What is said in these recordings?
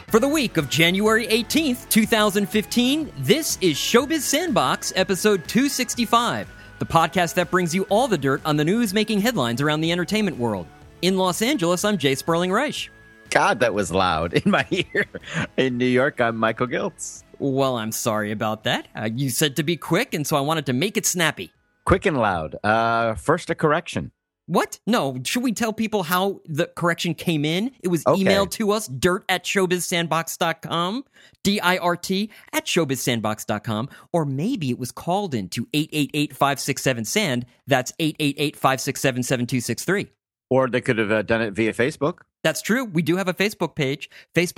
For the week of January 18th, 2015, this is Showbiz Sandbox, episode 265, the podcast that brings you all the dirt on the news making headlines around the entertainment world. In Los Angeles, I'm Jay Sperling Reich. God, that was loud in my ear. In New York, I'm Michael Giltz. Well, I'm sorry about that. You said to be quick, and so I wanted to make it snappy. Quick and loud. First, a correction. What? No, should we tell people how the correction came in? It was emailed to us, dirt@showbizsandbox.com, DIRT@showbizsandbox.com, or maybe it was called in to 888-567-SAND, that's 888-567-7263. Or they could have done it via Facebook. That's true. We do have a Facebook page,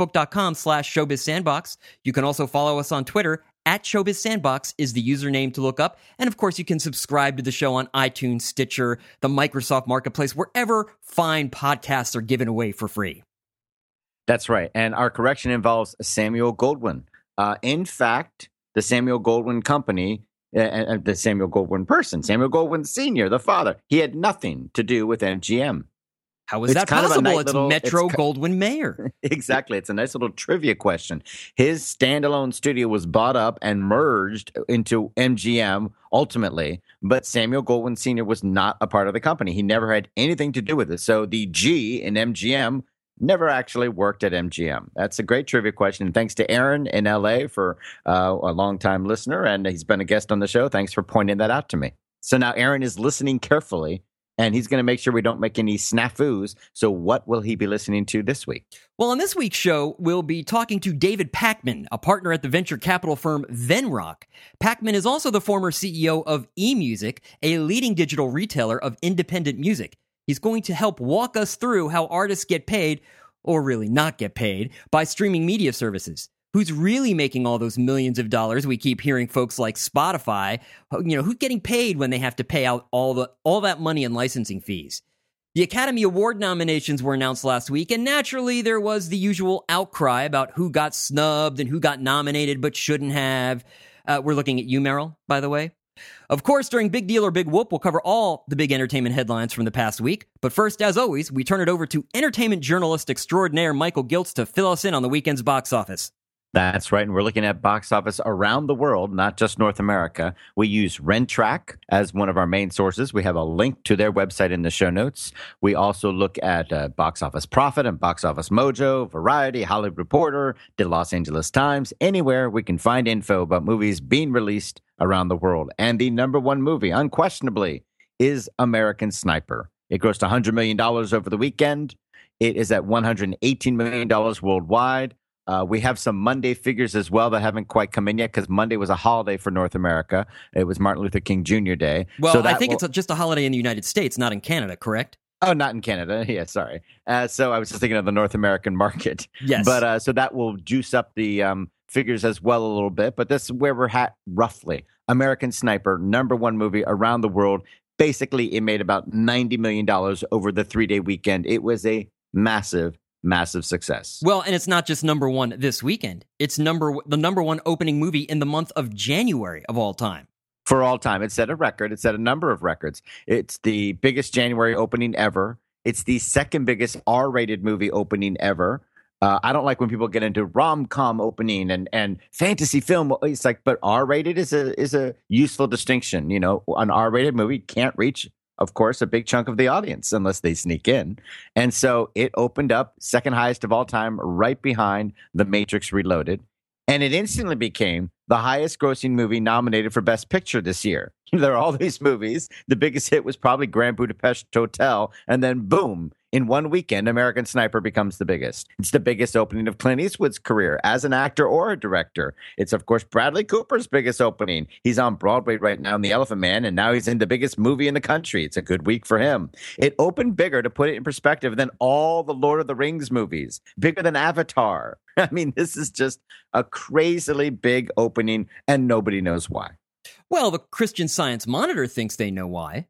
facebook.com/showbizsandbox. You can also follow us on Twitter. @ShowbizSandbox is the username to look up. And of course, you can subscribe to the show on iTunes, Stitcher, the Microsoft Marketplace, wherever fine podcasts are given away for free. That's right. And our correction involves Samuel Goldwyn. In fact, the Samuel Goldwyn Company, the Samuel Goldwyn person, Samuel Goldwyn Sr., the father, he had nothing to do with MGM. How is that possible? It's Metro Goldwyn Mayer. Exactly. It's a nice little trivia question. His standalone studio was bought up and merged into MGM ultimately, but Samuel Goldwyn Sr. was not a part of the company. He never had anything to do with it. So the G in MGM never actually worked at MGM. That's a great trivia question. And thanks to Aaron in LA for a longtime listener, and he's been a guest on the show. Thanks for pointing that out to me. So now Aaron is listening carefully, and he's going to make sure we don't make any snafus. So what will he be listening to this week? Well, on this week's show, we'll be talking to David Pakman, a partner at the venture capital firm Venrock. Pakman is also the former CEO of eMusic, a leading digital retailer of independent music. He's going to help walk us through how artists get paid, or really not get paid, by streaming media services. Who's really making all those millions of dollars? We keep hearing folks like Spotify, who's getting paid when they have to pay out all that money in licensing fees. The Academy Award nominations were announced last week, and naturally there was the usual outcry about who got snubbed and who got nominated but shouldn't have. We're looking at you, Meryl, by the way. Of course, during Big Deal or Big Whoop, we'll cover all the big entertainment headlines from the past week. But first, as always, we turn it over to entertainment journalist extraordinaire Michael Giltz to fill us in on the weekend's box office. That's right. And we're looking at box office around the world, not just North America. We use Rentrak as one of our main sources. We have a link to their website in the show notes. We also look at Box Office Profit and Box Office Mojo, Variety, Hollywood Reporter, the Los Angeles Times, anywhere we can find info about movies being released around the world. And the number one movie, unquestionably, is American Sniper. It grossed $100 million over the weekend. It is at $118 million worldwide. We have some Monday figures as well that haven't quite come in yet because Monday was a holiday for North America. It was Martin Luther King Jr. Day. Well, so I think it's just a holiday in the United States, not in Canada, correct? Oh, not in Canada. Yeah, sorry. So I was just thinking of the North American market. Yes. But so that will juice up the figures as well a little bit. But this is where we're at roughly. American Sniper, number one movie around the world. Basically, it made about $90 million over the 3-day weekend. It was a massive success. Well, and it's not just number one this weekend. It's the number one opening movie in the month of January of all time. For all time. It set a record. It set a number of records. It's the biggest January opening ever. It's the second biggest R-rated movie opening ever. I don't like when people get into rom-com opening and fantasy film. It's like, but R-rated is a useful distinction. An R-rated movie can't reach, of course, a big chunk of the audience unless they sneak in. And so it opened up second highest of all time, right behind The Matrix Reloaded. And it instantly became the highest grossing movie nominated for Best Picture this year. There are all these movies. The biggest hit was probably Grand Budapest Hotel. And then boom, in one weekend, American Sniper becomes the biggest. It's the biggest opening of Clint Eastwood's career as an actor or a director. It's, of course, Bradley Cooper's biggest opening. He's on Broadway right now in The Elephant Man, and now he's in the biggest movie in the country. It's a good week for him. It opened bigger, to put it in perspective, than all the Lord of the Rings movies, bigger than Avatar. I mean, this is just a crazily big opening, and nobody knows why. Well, the Christian Science Monitor thinks they know why.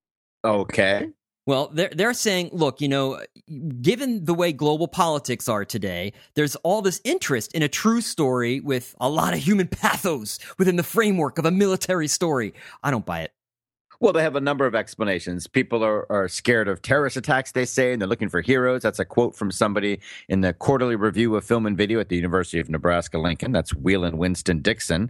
Okay. Well, they're saying, look, given the way global politics are today, there's all this interest in a true story with a lot of human pathos within the framework of a military story. I don't buy it. Well, they have a number of explanations. People are scared of terrorist attacks, they say, and they're looking for heroes. That's a quote from somebody in the Quarterly Review of Film and Video at the University of Nebraska-Lincoln. That's Wheelan Winston Dixon.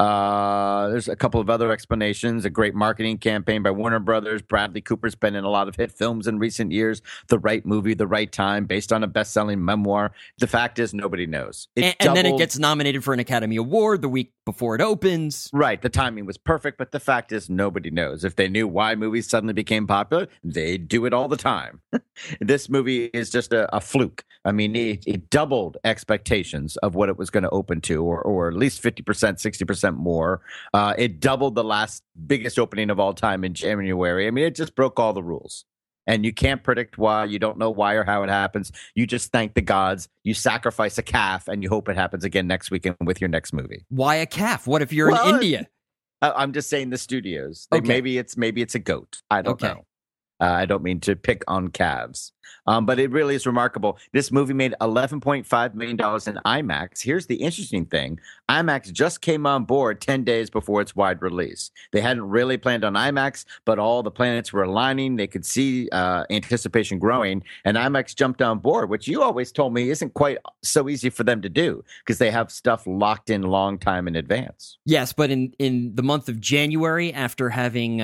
There's a couple of other explanations. A great marketing campaign by Warner Brothers. Bradley Cooper's been in a lot of hit films in recent years. The right movie, the right time, based on a best-selling memoir. The fact is, nobody knows. And then it gets nominated for an Academy Award the week before it opens. Right. The timing was perfect, but the fact is, nobody knows. If they knew why movies suddenly became popular, they do it all the time. This movie is just a fluke. I mean, it doubled expectations of what it was going to open to, or at least 50%, 60% more. It doubled the last biggest opening of all time in January. I mean, it just broke all the rules. And you can't predict why. You don't know why or how it happens. You just thank the gods. You sacrifice a calf, and you hope it happens again next weekend with your next movie. Why a calf? What if you're in India? I'm just saying the studios. Okay. Maybe it's a goat. I don't know. I don't mean to pick on calves. But it really is remarkable. This movie made $11.5 million in IMAX. Here's the interesting thing. IMAX just came on board 10 days before its wide release. They hadn't really planned on IMAX, but all the planets were aligning. They could see anticipation growing, and IMAX jumped on board, which you always told me isn't quite so easy for them to do because they have stuff locked in a long time in advance. Yes, but in the month of January, after having...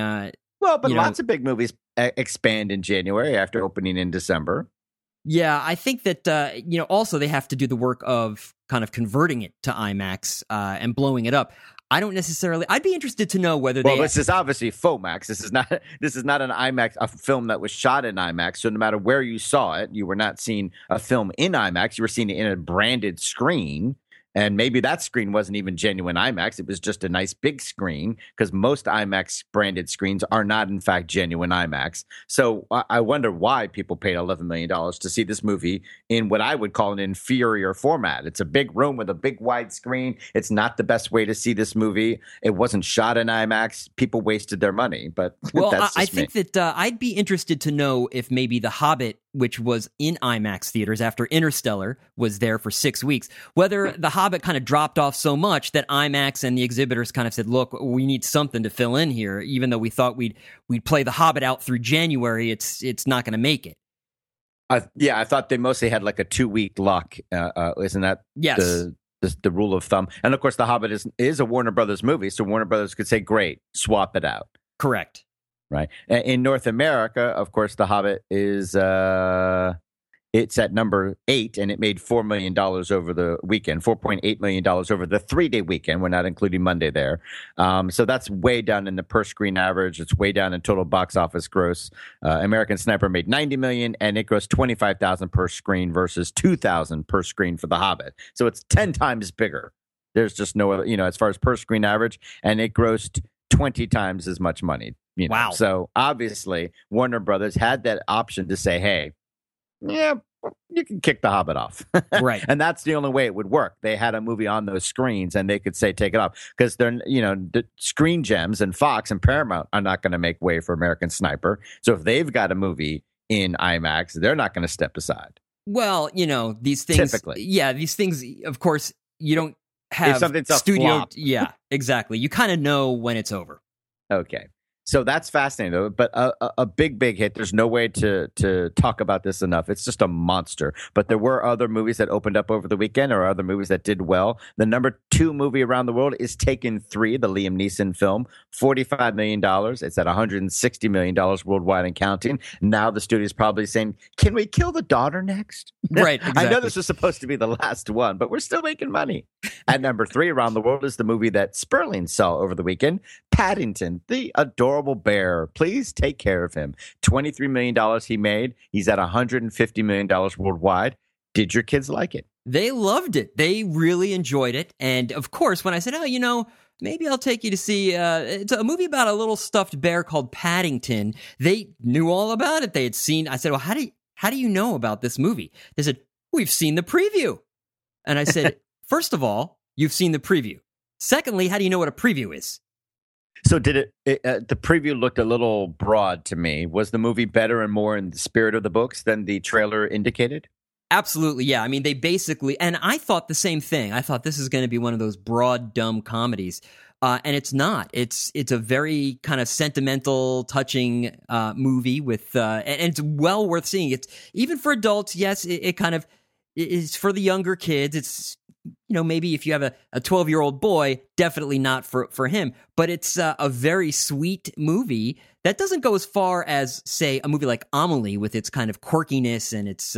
lots of big movies expand in January after opening in December. Yeah, I think that, also they have to do the work of kind of converting it to IMAX and blowing it up. I'd be interested to know whether this is obviously FOMAX. This is not an IMAX, a film that was shot in IMAX. So no matter where you saw it, you were not seeing a film in IMAX. You were seeing it in a branded screen. And maybe that screen wasn't even genuine IMAX. It was just a nice big screen because most IMAX branded screens are not, in fact, genuine IMAX. So I wonder why people paid $11 million to see this movie in what I would call an inferior format. It's a big room with a big wide screen. It's not the best way to see this movie. It wasn't shot in IMAX. People wasted their money. But that's I think that I'd be interested to know if maybe The Hobbit, which was in IMAX theaters after Interstellar was there for 6 weeks, whether The Hobbit kind of dropped off so much that IMAX and the exhibitors kind of said, look, we need something to fill in here. Even though we thought we'd play The Hobbit out through January, it's not going to make it. I thought they mostly had like a 2-week lock. Isn't that the rule of thumb? And of course, The Hobbit is a Warner Brothers movie, so Warner Brothers could say, great, swap it out. Correct. Right. In North America, of course, The Hobbit is it's at number 8, and it made $4 million over the weekend, $4.8 million over the 3-day weekend. We're not including Monday there. So that's way down in the per screen average. It's way down in total box office gross. American Sniper made $90 million, and it grossed $25,000 per screen versus $2,000 per screen for The Hobbit. So it's 10 times bigger. There's just no other, as far as per screen average, and it grossed 20 times as much money. Wow. So obviously Warner Brothers had that option to say, hey, yeah, you can kick The Hobbit off. Right. And that's the only way it would work. They had a movie on those screens and they could say, take it off. Because they're, the Screen Gems and Fox and Paramount are not going to make way for American Sniper. So if they've got a movie in IMAX, they're not going to step aside. Well, these things. Typically. Yeah, these things, of course, you don't have studio. Flop. Yeah, exactly. You kind of know when it's over. Okay. So that's fascinating, though. But a big hit. There's no way to talk about this enough. It's just a monster. But there were other movies that opened up over the weekend, or other movies that did well. The number 2 movie around the world is Taken 3, the Liam Neeson film. $45 million. It's at $160 million worldwide and counting. Now the studio's probably saying, "Can we kill the daughter next?" Right. Exactly. I know this was supposed to be the last one, but we're still making money. At number 3 around the world is the movie that Sperling saw over the weekend, Paddington, the adorable bear. Please take care of him. $23 million he made. He's at $150 million worldwide. Did your kids like it? They loved it. They really enjoyed it. And of course, when I said, maybe I'll take you to see, it's a movie about a little stuffed bear called Paddington, they knew all about it. They had seen, I said, well, how do you know about this movie? They said, we've seen the preview. And I said, first of all, you've seen the preview. Secondly, how do you know what a preview is? So did the preview looked a little broad to me. Was the movie better and more in the spirit of the books than the trailer indicated? Absolutely, yeah. I mean, they basically, and I thought the same thing. I thought this is going to be one of those broad, dumb comedies. and it's not. It's a very kind of sentimental, touching movie with, and it's well worth seeing. It's even for adults. Yes, it kind of is for the younger kids. It's, maybe if you have a 12-year-old boy, definitely not for him. But it's a very sweet movie that doesn't go as far as, say, a movie like Amelie with its kind of quirkiness and its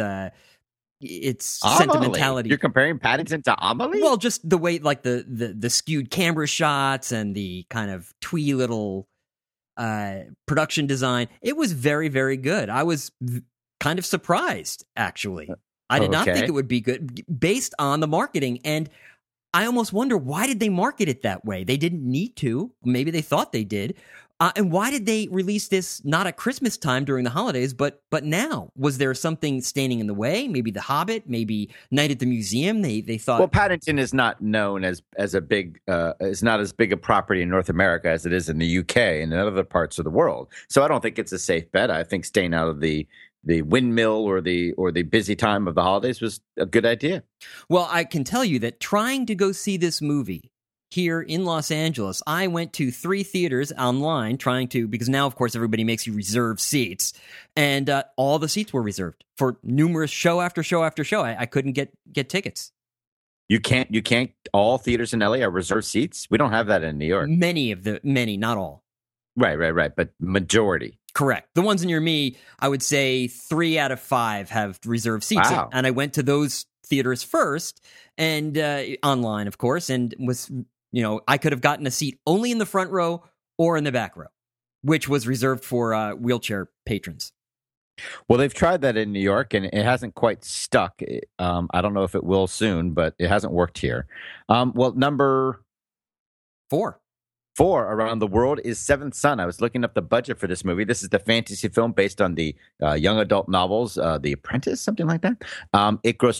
sentimentality. You're comparing Paddington to Amelie? Well, just the way, like the skewed camera shots and the kind of twee little production design. It was very, very good. I was kind of surprised, actually. I did not think it would be good based on the marketing. And I almost wonder, why did they market it that way? They didn't need to. Maybe they thought they did. And why did they release this not at Christmas time during the holidays, but now? Was there something standing in the way? Maybe The Hobbit, maybe Night at the Museum. They thought. Well, Paddington is not known as a big is not as big a property in North America as it is in the UK and in other parts of the world. So I don't think it's a safe bet. I think staying out of the windmill or the busy time of the holidays was a good idea. Well, I can tell you that trying to go see this movie here in Los Angeles, I went to 3 theaters online because now, of course, everybody makes you reserve seats, and all the seats were reserved for numerous show after show after show. I couldn't get tickets. You can't. All theaters in LA are reserved seats. We don't have that in New York. Many, not all. Right. But majority. Correct. The ones near me, I would say 3 out of 5 have reserved seats. Wow. And I went to those theaters first, and online, of course, and was, I could have gotten a seat only in the front row or in the back row, which was reserved for wheelchair patrons. Well, they've tried that in New York, and it hasn't quite stuck. I don't know if it will soon, but it hasn't worked here. Number 4 around the world is Seventh Son. I was looking up the budget for this movie. This is the fantasy film based on the young adult novels, The Apprentice, something like that. It grossed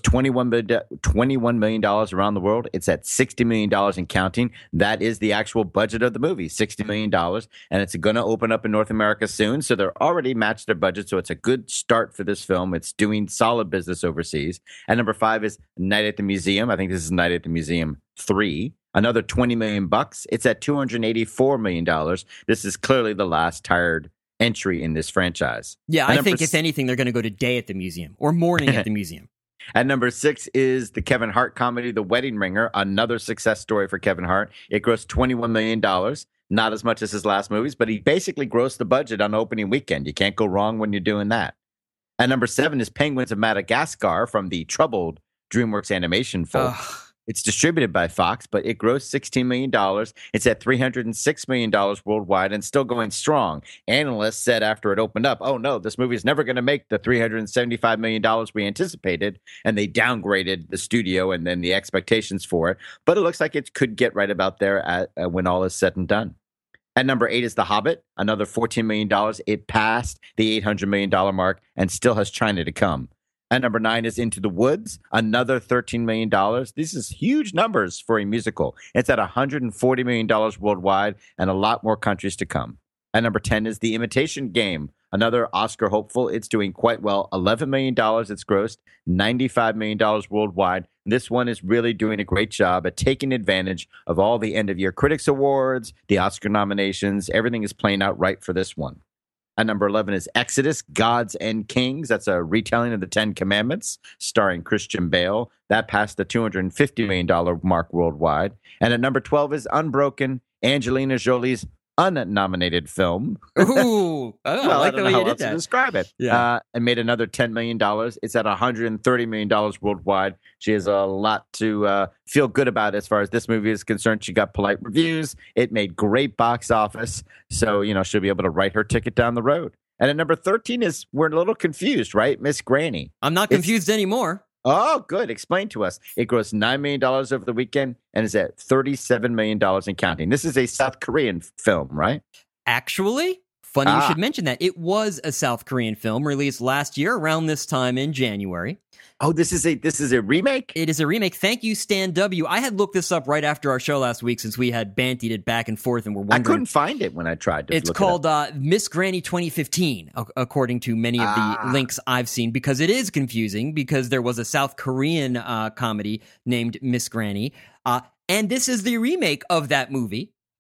$21 million around the world. It's at $60 million and counting. That is the actual budget of the movie, $60 million. And it's going to open up in North America soon. So they're already matched their budget. So it's a good start for this film. It's doing solid business overseas. And number 5 is Night at the Museum. I think this is Night at the Museum 3. Another $20 million. It's at $284 million. This is clearly the last tired entry in this franchise. Yeah, I think if anything, they're going to go to Day at the Museum or Morning at the Museum. At number 6 is the Kevin Hart comedy, The Wedding Ringer, another success story for Kevin Hart. It grossed $21 million. Not as much as his last movies, but he basically grossed the budget on opening weekend. You can't go wrong when you're doing that. At number 7 is Penguins of Madagascar from the troubled DreamWorks Animation folk. It's distributed by Fox, but it grossed $16 million. It's at $306 million worldwide and still going strong. Analysts said after it opened up, oh no, this movie is never going to make the $375 million we anticipated. And they downgraded the studio and then the expectations for it. But it looks like it could get right about there when all is said and done. At number 8 is The Hobbit, another $14 million. It passed the $800 million mark and still has China to come. At number 9 is Into the Woods, another $13 million. These is huge numbers for a musical. It's at $140 million worldwide and a lot more countries to come. At number 10 is The Imitation Game, another Oscar hopeful. It's doing quite well. $11 million it's grossed, $95 million worldwide. This one is really doing a great job at taking advantage of all the end-of-year Critics Awards, the Oscar nominations. Everything is playing out right for this one. At number 11 is Exodus, Gods and Kings. That's a retelling of the 10 Commandments starring Christian Bale. That passed the $250 million mark worldwide. And at number 12 is Unbroken, Angelina Jolie's unnominated film. Ooh, I like the way you did that. To describe it. Yeah. And made another $10 million. It's at $130 million worldwide. She has a lot to feel good about as far as this movie is concerned. She got polite reviews. It made great box office. So, she'll be able to write her ticket down the road. And at number 13 is, we're a little confused, right? Miss Granny. I'm not confused anymore. Oh, good. Explain to us. It grossed $9 million over the weekend and is at $37 million and counting. This is a South Korean film, right? Actually, funny you should mention that. It was a South Korean film released last year around this time in January. Oh, this is a remake? It is a remake. Thank you, Stan W. I had looked this up right after our show last week since we had bandied it back and forth and were wondering. I couldn't find it when I tried to It's look called it up. Miss Granny 2015, according to many of the links I've seen, because it is confusing because there was a South Korean comedy named Miss Granny. And this is the remake of that movie.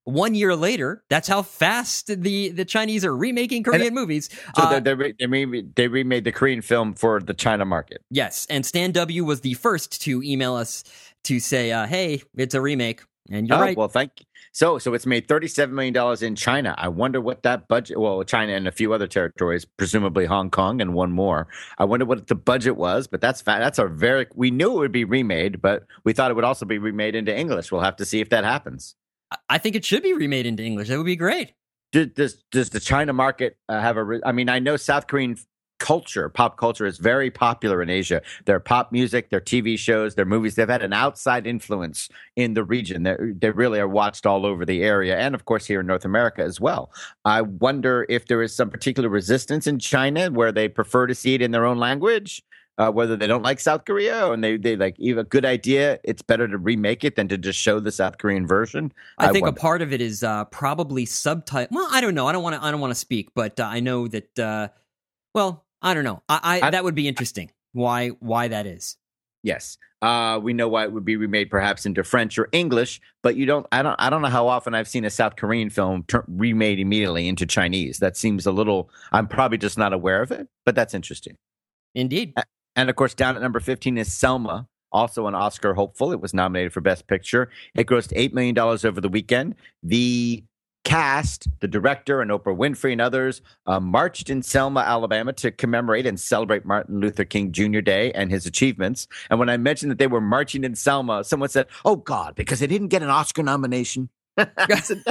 1 year later, that's how fast the Chinese are remaking Korean movies. So they remade the Korean film for the China market. Yes, and Stan W was the first to email us to say, "Hey, it's a remake." And you're right. Well, thank you. So it's made $37 million in China. I wonder what that budget, well, China and a few other territories, presumably Hong Kong and one more. I wonder what the budget was, but that's we knew it would be remade, but we thought it would also be remade into English. We'll have to see if that happens. I think it should be remade into English. That would be great. Does the China market have I mean, I know South Korean pop culture is very popular in Asia. Their pop music, their TV shows, their movies, they've had an outside influence in the region. They really are watched all over the area and, of course, here in North America as well. I wonder if there is some particular resistance in China where they prefer to see it in their own language, whether they don't like South Korea and they like, even a good idea, it's better to remake it than to just show the South Korean version. I think a part of it is probably subtitle. Well, I don't know. I don't want to speak, but I know that. Well, I don't know. That would be interesting. Why that is? Yes, we know why it would be remade, perhaps into French or English, but you don't. I don't know how often I've seen a South Korean film remade immediately into Chinese. That seems a little. I'm probably just not aware of it, but that's interesting. Indeed. And of course, down at number 15 is Selma, also an Oscar hopeful. It was nominated for Best Picture. It grossed $8 million over the weekend. The cast, the director, and Oprah Winfrey and others marched in Selma, Alabama to commemorate and celebrate Martin Luther King Jr. Day and his achievements. And when I mentioned that they were marching in Selma, someone said, "Oh, God, because they didn't get an Oscar nomination." I said,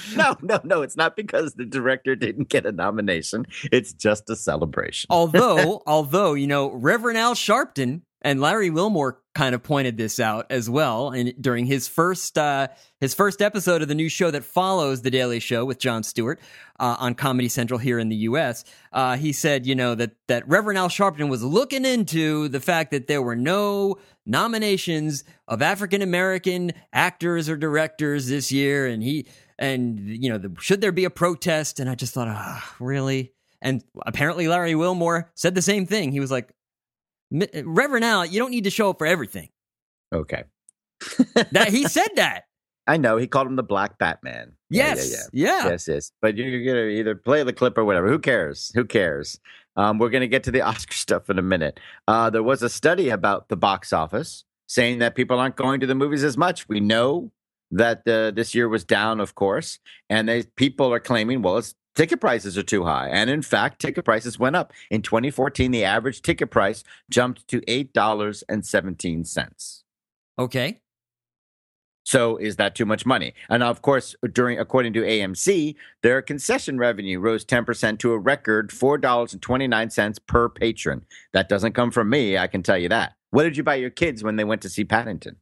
no, it's not because the director didn't get a nomination. It's just a celebration. Although, Reverend Al Sharpton and Larry Wilmore kind of pointed this out as well, and during his first episode of the new show that follows The Daily Show with Jon Stewart on Comedy Central here in the U.S., he said, that Reverend Al Sharpton was looking into the fact that there were no nominations of African American actors or directors this year, and should there be a protest? And I just thought, really? And apparently Larry Wilmore said the same thing. He was like, "Reverend Al, you don't need to show up for everything." Okay. That he said that. I know. He called him the Black Batman. Yes. Yeah. Yes. But you're going to either play the clip or whatever. Who cares? We're going to get to the Oscar stuff in a minute. There was a study about the box office saying that people aren't going to the movies as much. We know that this year was down, of course. And people are claiming, well, ticket prices are too high. And in fact, ticket prices went up. In 2014, the average ticket price jumped to $8.17. Okay. So is that too much money? And of course, according to AMC, their concession revenue rose 10% to a record $4.29 per patron. That doesn't come from me, I can tell you that. What did you buy your kids when they went to see Paddington?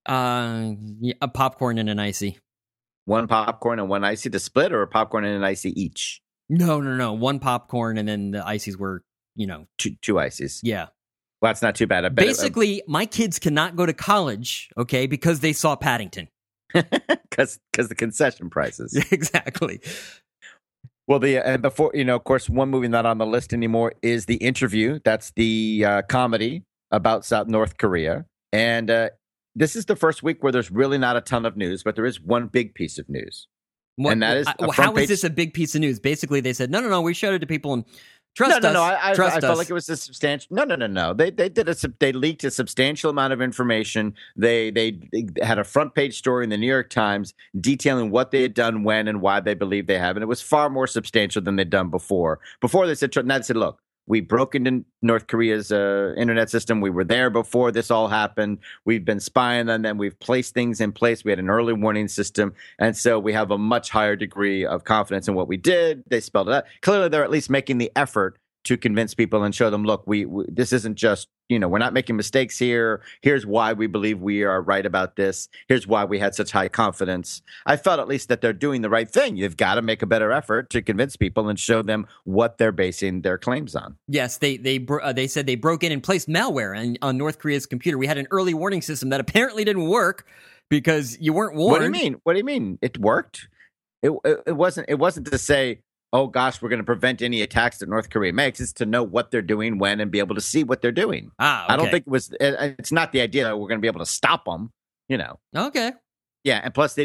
A popcorn and an icy. One popcorn and one icy to split, or a popcorn and an icy each? No. One popcorn, and then the ices were, two ices. Yeah. Well, that's not too bad. Basically, my kids cannot go to college, okay, because they saw Paddington. Because the concession prices. Exactly. Well, and before, of course, one movie not on the list anymore is The Interview. That's the comedy about North Korea. And this is the first week where there's really not a ton of news, but there is one big piece of news. And that is how is this a big piece of news? Basically, they said, no, we showed it to people and trust us. I felt like it was a substantial. No. They leaked a substantial amount of information. They had a front page story in the New York Times detailing what they had done, when, and why they believe they have, and it was far more substantial than they'd done before. Before they said, look, we broke into North Korea's internet system. We were there before this all happened. We've been spying on them. We've placed things in place. We had an early warning system. And so we have a much higher degree of confidence in what we did. They spelled it out. Clearly, they're at least making the effort to convince people and show them, look, we this isn't just, we're not making mistakes here. Here's why we believe we are right about this. Here's why we had such high confidence. I felt at least that they're doing the right thing. You've got to make a better effort to convince people and show them what they're basing their claims on. Yes, they said they broke in and placed malware on North Korea's computer. We had an early warning system that apparently didn't work because you weren't warned. What do you mean? It worked? It wasn't to say, oh, gosh, we're going to prevent any attacks that North Korea makes. It's to know what they're doing, when, and be able to see what they're doing. Okay. I don't think it's not the idea that we're going to be able to stop them, Okay. Yeah, and plus they didn't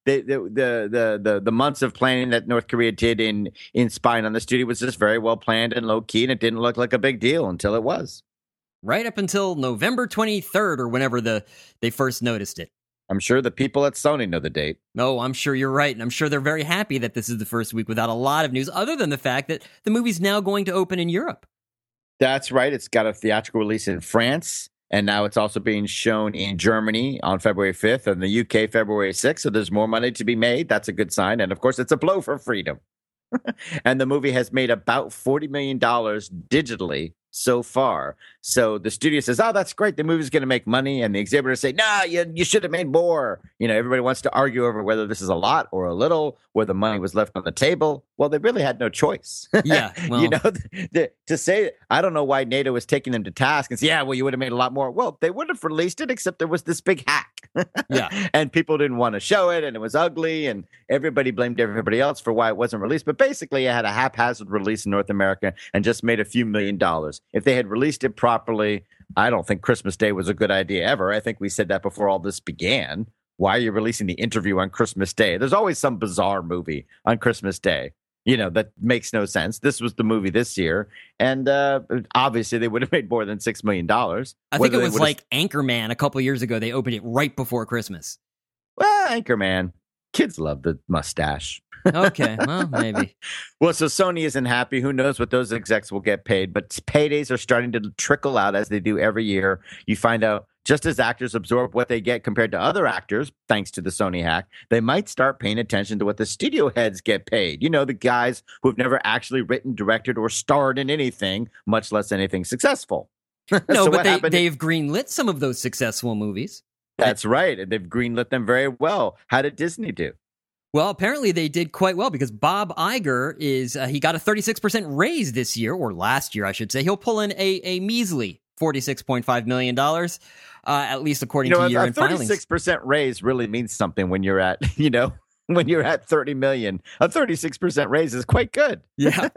The months of planning that North Korea did in spying on the studio was just very well planned and low key, and it didn't look like a big deal until it was. Right up until November 23rd or whenever they first noticed it. I'm sure the people at Sony know the date. No, I'm sure you're right, and I'm sure they're very happy that this is the first week without a lot of news, other than the fact that the movie's now going to open in Europe. That's right. It's got a theatrical release in France, and now it's also being shown in Germany on February 5th and the UK February 6th, so there's more money to be made. That's a good sign, and of course, it's a blow for freedom. And the movie has made about $40 million digitally so far. So the studio says, oh, that's great. The movie's going to make money. And the exhibitors say, no, you should have made more. Everybody wants to argue over whether this is a lot or a little, where the money was left on the table. Well, they really had no choice. Yeah. Well, to say, I don't know why NATO was taking them to task and say, yeah, well, you would have made a lot more. Well, they would have released it, except there was this big hack. Yeah. And people didn't want to show it, and it was ugly, and everybody blamed everybody else for why it wasn't released. But basically, it had a haphazard release in North America and just made a few $1 million. If they had released it properly, I don't think Christmas Day was a good idea ever. I think we said that before all this began. Why are you releasing the interview on Christmas Day? There's always some bizarre movie on Christmas Day, that makes no sense. This was the movie this year. And obviously, they would have made more than $6 million. I think it was like Anchorman a couple years ago. They opened it right before Christmas. Well, Anchorman. Kids love the mustache. Okay, well, maybe. Well, so Sony isn't happy. Who knows what those execs will get paid? But paydays are starting to trickle out as they do every year. You find out just as actors absorb what they get compared to other actors, thanks to the Sony hack, they might start paying attention to what the studio heads get paid. The guys who have never actually written, directed, or starred in anything, much less anything successful. No, but they've greenlit some of those successful movies. That's right. And they've greenlit them very well. How did Disney do? Well, apparently they did quite well because Bob Iger he got a 36% raise this year, or last year, I should say. He'll pull in a measly $46.5 million, at least according to year-end filings. A 36% raise really means something when you're at, when you're at 30 million. A 36% raise is quite good. Yeah.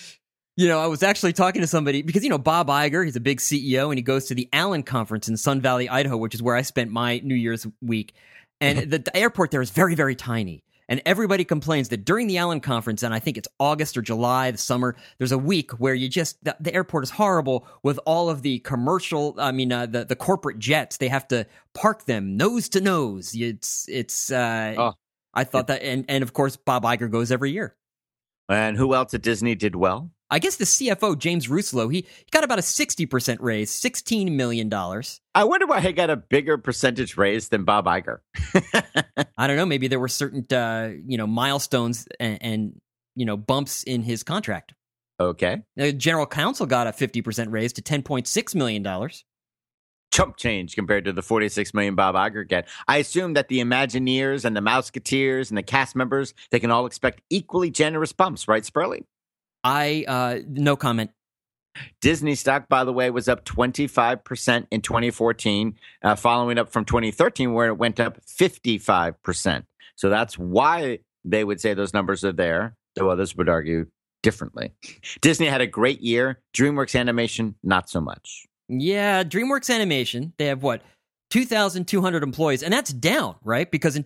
I was actually talking to somebody because, Bob Iger, he's a big CEO, and he goes to the Allen Conference in Sun Valley, Idaho, which is where I spent my New Year's week. And the airport there is very, very tiny. And everybody complains that during the Allen Conference, and I think it's August or July, the summer, there's a week where the airport is horrible with all of the the corporate jets. They have to park them nose to nose. I thought that, and of course, Bob Iger goes every year. And who else at Disney did well? I guess the CFO, James Russell, he got about a 60% raise, $16 million. I wonder why he got a bigger percentage raise than Bob Iger. I don't know. Maybe there were certain, milestones and bumps in his contract. Okay. The general counsel got a 50% raise to $10.6 million. Chump change compared to the $46 million Bob Iger get. I assume that the Imagineers and the Mouseketeers and the cast members, they can all expect equally generous bumps, right, Spurley? No comment. Disney stock, by the way, was up 25% in 2014, following up from 2013, where it went up 55%. So that's why they would say those numbers are there, though others would argue differently. Disney had a great year. DreamWorks Animation, not so much. Yeah, DreamWorks Animation, they have 2,200 employees, and that's down, right? Because in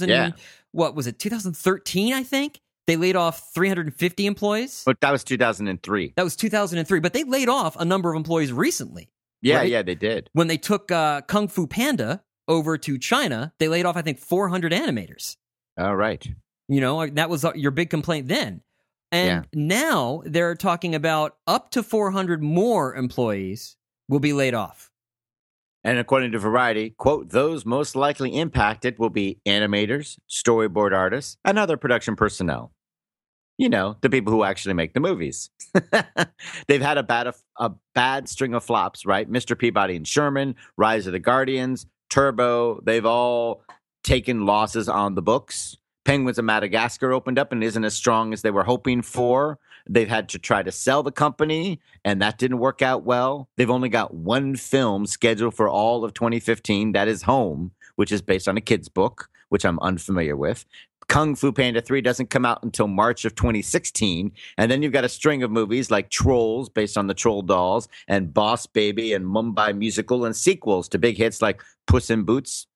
2013, I think? They laid off 350 employees. But that was 2003. That was 2003. But they laid off a number of employees recently. Yeah, right? yeah, they did. When they took Kung Fu Panda over to China, they laid off, I think, 400 animators. All right. That was your big complaint then. And now they're talking about up to 400 more employees will be laid off. And according to Variety, quote, those most likely impacted will be animators, storyboard artists, and other production personnel. The people who actually make the movies. They've had a bad string of flops, right? Mr. Peabody and Sherman, Rise of the Guardians, Turbo, they've all taken losses on the books. Penguins of Madagascar opened up and isn't as strong as they were hoping for. They've had to try to sell the company, and that didn't work out well. They've only got one film scheduled for all of 2015. That is Home, which is based on a kid's book, which I'm unfamiliar with. Kung Fu Panda 3 doesn't come out until March of 2016. And then you've got a string of movies like Trolls, based on the Troll dolls, and Boss Baby and Mumbai Musical, and sequels to big hits like Puss in Boots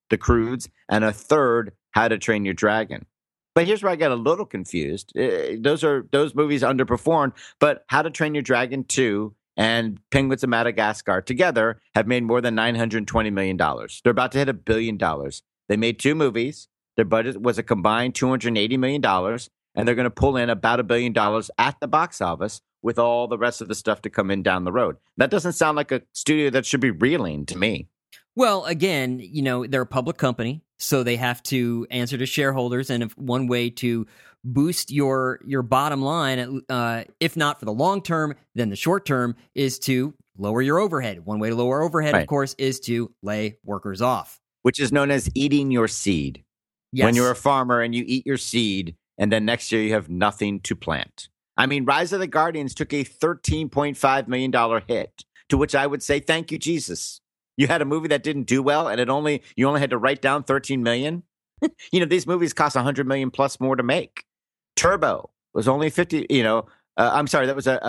The Croods, and a third, How to Train Your Dragon. But here's where I got a little confused. Those movies underperformed, but How to Train Your Dragon 2 and Penguins of Madagascar together have made more than $920 million. They're about to hit $1 billion. They made 2 movies. Their budget was a combined $280 million, and they're going to pull in about $1 billion at the box office with all the rest of the stuff to come in down the road. That doesn't sound like a studio that should be reeling to me. Well, again, they're a public company, so they have to answer to shareholders, and if one way to boost your bottom line, if not for the long term, then the short term, is to lower your overhead. One way to lower overhead, Right. of course, is to lay workers off. Which is known as eating your seed. Yes. When you're a farmer and you eat your seed, and then next year you have nothing to plant. I mean, Rise of the Guardians took a $13.5 million hit, to which I would say, thank you, Jesus. You had a movie that didn't do well, and you only had to write down $13 million. These movies cost $100 million plus more to make. Turbo was only 50. I'm sorry, that was a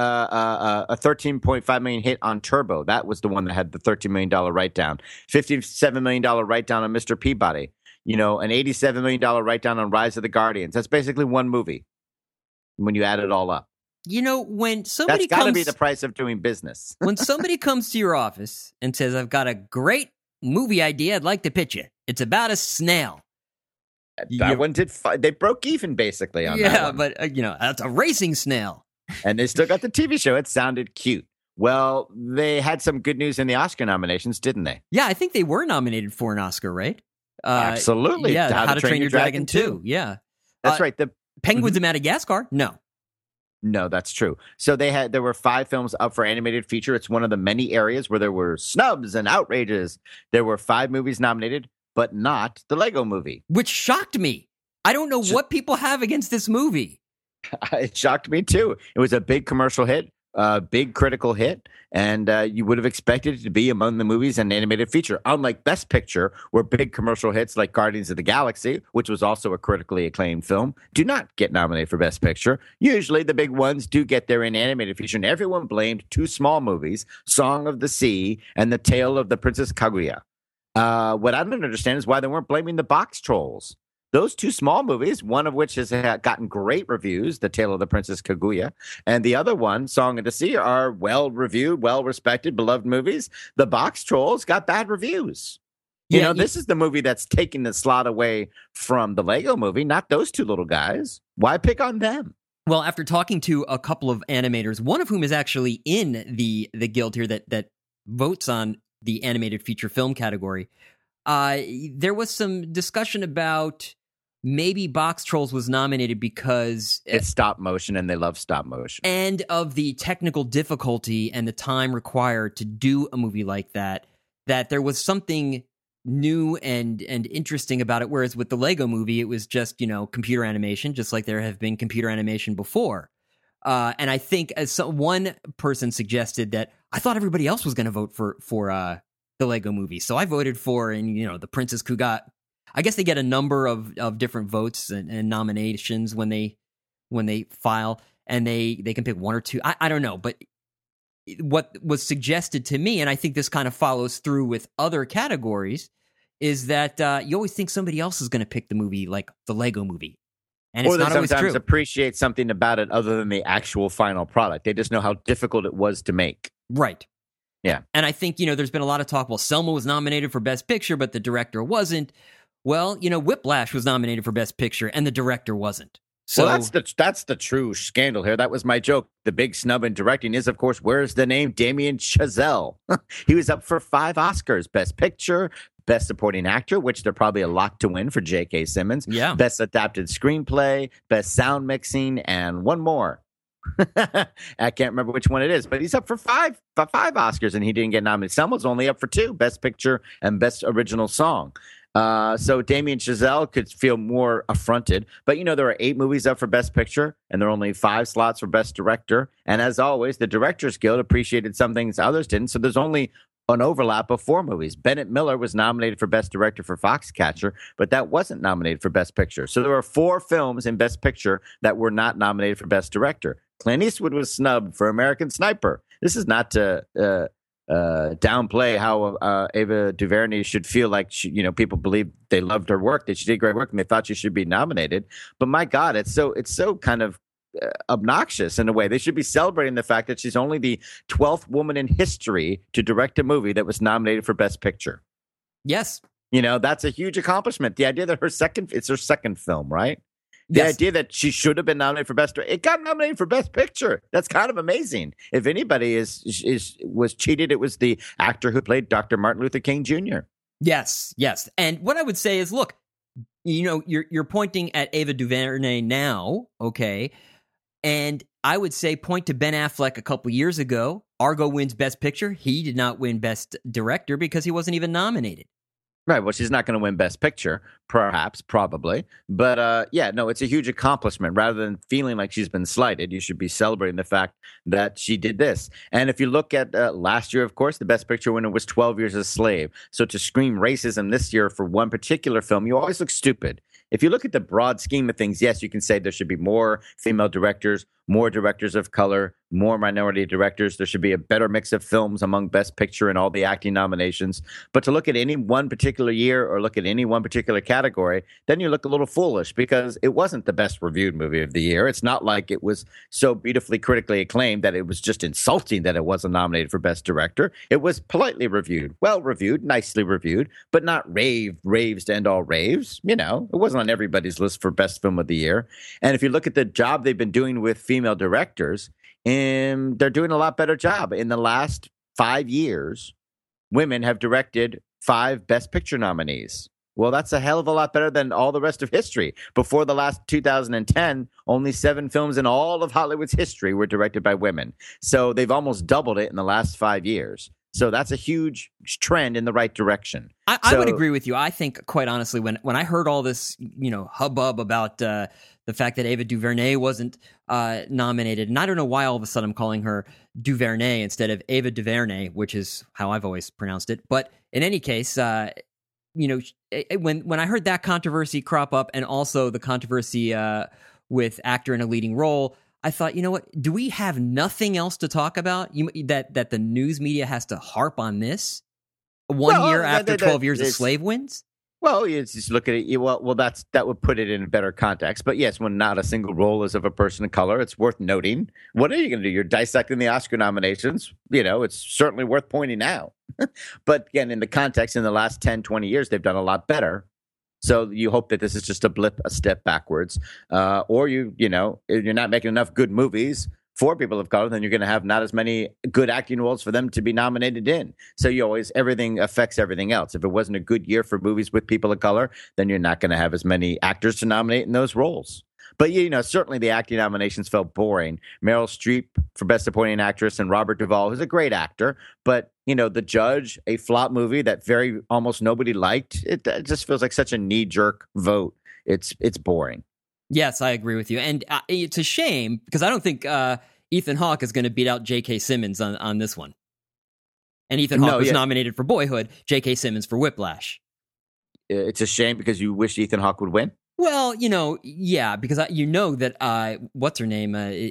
$13.5 million hit on Turbo. That was the one that had the $13 million write down. $57 million write down on Mr. Peabody. An $87 million write down on Rise of the Guardians. That's basically one movie when you add it all up. When somebody That's got to be the price of doing business. When somebody comes to your office and says, I've got a great movie idea I'd like to pitch you. It's about a snail. That one did fine. They broke even basically on that one. But, that's a racing snail. And they still got the TV show. It sounded cute. Well, they had some good news in the Oscar nominations, didn't they? Yeah, I think they were nominated for an Oscar, right? Absolutely. Yeah, How to Train Your Dragon 2. Yeah. That's right. The Penguins of Madagascar? No, that's true. So there were 5 films up for animated feature. It's one of the many areas where there were snubs and outrages. There were 5 movies nominated, but not the Lego Movie. Which shocked me. I don't know what people have against this movie. It shocked me too. It was a big commercial hit, a big critical hit, and you would have expected it to be among the movies and animated feature. Unlike Best Picture, where big commercial hits like Guardians of the Galaxy, which was also a critically acclaimed film, do not get nominated for Best Picture. Usually the big ones do get there in animated feature, and everyone blamed 2 small movies, Song of the Sea and The Tale of the Princess Kaguya. What I don't understand is why they weren't blaming the Box Trolls. Those 2 small movies, one of which has gotten great reviews, The Tale of the Princess Kaguya, and the other one, Song of the Sea, are well-reviewed, well-respected, beloved movies. The Box Trolls got bad reviews. This is the movie that's taking the slot away from the Lego Movie, not those 2 little guys. Why pick on them? Well, after talking to a couple of animators, one of whom is actually in the guild here that votes on the animated feature film category, there was some discussion about maybe Box Trolls was nominated because it's stop motion and they love stop motion. And of the technical difficulty and the time required to do a movie like that there was something new and interesting about it. Whereas with the Lego Movie, it was just, computer animation, just like there have been computer animation before. And I think one person suggested that I thought everybody else was going to vote for the Lego Movie. So I voted for, and the Princess Kaguya. I guess they get a number of different votes and nominations when they file, and they can pick 1 or 2. I don't know, but what was suggested to me, and I think this kind of follows through with other categories, is that you always think somebody else is going to pick the movie, like the Lego Movie. And it's or they not always sometimes true. appreciate something about it other than the actual final product. They just know how difficult it was to make. Right. Yeah. And I think, there's been a lot of talk, well, Selma was nominated for Best Picture, but the director wasn't. Well, Whiplash was nominated for Best Picture, and the director wasn't. So well, that's the true scandal here. That was my joke. The big snub in directing is, of course, where's the name Damien Chazelle? He was up for 5 Oscars: Best Picture, Best Supporting Actor, which they're probably a lock to win for J.K. Simmons. Yeah. Best Adapted Screenplay, Best Sound Mixing, and one more. I can't remember which one it is, but he's up for 5 Oscars, and he didn't get nominated. Selma's only up for 2, Best Picture and Best Original Song. So Damien Chazelle could feel more affronted. But, there are 8 movies up for Best Picture, and there are only 5 slots for Best Director. And as always, the Directors Guild appreciated some things others didn't. So there's only an overlap of 4 movies. Bennett Miller was nominated for Best Director for Foxcatcher, but that wasn't nominated for Best Picture. So there were 4 films in Best Picture that were not nominated for Best Director. Clint Eastwood was snubbed for American Sniper. This is not to downplay how Ava DuVernay should feel like people believe they loved her work, that she did great work, and they thought she should be nominated. But my God, it's so kind of obnoxious in a way. They should be celebrating the fact that she's only the 12th woman in history to direct a movie that was nominated for Best Picture. Yes. That's a huge accomplishment. The idea that it's her second film, right? The Yes. idea that she should have been nominated for it got nominated for Best Picture. That's kind of amazing. If anybody was cheated, it was the actor who played Dr. Martin Luther King Jr. Yes. And what I would say is, look, you're pointing at Ava DuVernay now, okay? And I would say point to Ben Affleck a couple years ago. Argo wins Best Picture. He did not win Best Director because he wasn't even nominated. Right. Well, she's not going to win Best Picture, perhaps, probably. But it's a huge accomplishment. Rather than feeling like she's been slighted, you should be celebrating the fact that she did this. And if you look at last year, of course, the Best Picture winner was 12 Years a Slave. So to scream racism this year for one particular film, you always look stupid. If you look at the broad scheme of things, yes, you can say there should be more female directors, more directors of color, more minority directors. There should be a better mix of films among Best Picture and all the acting nominations. But to look at any one particular year or look at any one particular category, then you look a little foolish because it wasn't the best reviewed movie of the year. It's not like it was so beautifully critically acclaimed that it was just insulting that it wasn't nominated for Best Director. It was politely reviewed, well reviewed, nicely reviewed, but not raves to end all raves. It wasn't on everybody's list for Best Film of the Year. And if you look at the job they've been doing with female directors, they're doing a lot better job. In the last 5 years, women have directed 5 Best Picture nominees. Well, that's a hell of a lot better than all the rest of history. Before the last 2010, only 7 films in all of Hollywood's history were directed by women. So they've almost doubled it in the last 5 years. So that's a huge trend in the right direction. I would agree with you. I think, quite honestly, when I heard all this, hubbub about the fact that Ava DuVernay wasn't nominated, and I don't know why all of a sudden I'm calling her DuVernay instead of Ava DuVernay, which is how I've always pronounced it. But in any case, when I heard that controversy crop up, and also the controversy with actor in a leading role, I thought, you know what? Do we have nothing else to talk about? That the news media has to harp on this one year after 12 Years a Slave wins? Well, you just look at it. Well, that would put it in a better context. But yes, when not a single role is of a person of color, it's worth noting. What are you going to do? You're dissecting the Oscar nominations. It's certainly worth pointing out. But again, in the context, in the last 10, 20 years, they've done a lot better. So you hope that this is just a blip, a step backwards, or if you're not making enough good movies for people of color, then you're going to have not as many good acting roles for them to be nominated in. So everything affects everything else. If it wasn't a good year for movies with people of color, then you're not going to have as many actors to nominate in those roles. But, certainly the acting nominations felt boring. Meryl Streep for Best Supporting Actress and Robert Duvall, who's a great actor. But, The Judge, a flop movie that almost nobody liked. It just feels like such a knee-jerk vote. It's boring. Yes, I agree with you. And it's a shame because I don't think Ethan Hawke is going to beat out J.K. Simmons on this one. And Ethan Hawke was nominated for Boyhood, J.K. Simmons for Whiplash. It's a shame because you wish Ethan Hawke would win? Well, because that what's her name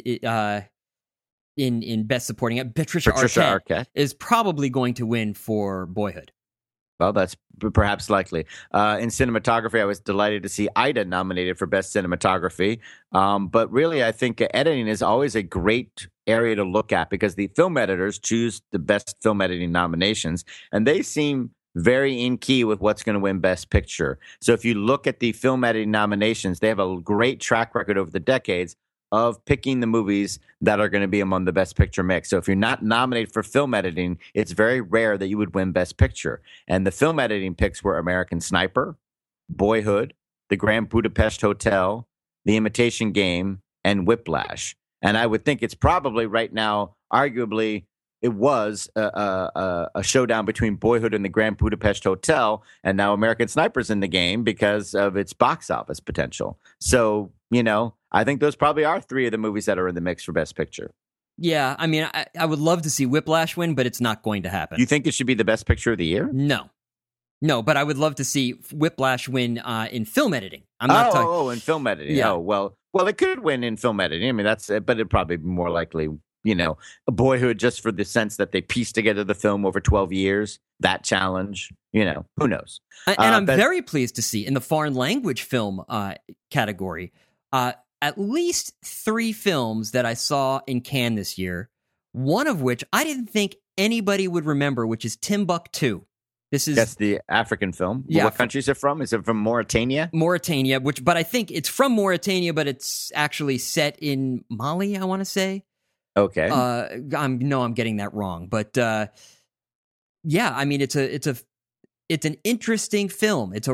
in Best Supporting, Patricia Arquette is probably going to win for Boyhood. Well, that's perhaps likely. In cinematography, I was delighted to see Ida nominated for Best Cinematography. But really, I think editing is always a great area to look at because the film editors choose the best film editing nominations, and they seem very in key with what's going to win Best Picture. So if you look at the film editing nominations, they have a great track record over the decades of picking the movies that are going to be among the Best Picture mix. So if you're not nominated for film editing, it's very rare that you would win Best Picture. And the film editing picks were American Sniper, Boyhood, The Grand Budapest Hotel, The Imitation Game, and Whiplash. And I would think it's probably right now, arguably, it was a showdown between Boyhood and The Grand Budapest Hotel, and now American Sniper's in the game because of its box office potential. So, I think those probably are 3 of the movies that are in the mix for Best Picture. Yeah, I mean, I would love to see Whiplash win, but it's not going to happen. You think it should be the Best Picture of the year? No, but I would love to see Whiplash win in film editing. I'm not talking. Oh, in film editing. Yeah. Oh, well, it could win in film editing. I mean, but it'd probably be more likely Boyhood, just for the sense that they pieced together the film over 12 years. That challenge, who knows? And I'm very pleased to see in the foreign language film category, at least 3 films that I saw in Cannes this year, one of which I didn't think anybody would remember, which is Timbuktu. That's the African film. Yeah, what country is it from? Is it from Mauritania? Mauritania, but I think it's from Mauritania, but it's actually set in Mali, I want to say. Okay. I'm getting that wrong, but yeah, I mean, it's an interesting film. It's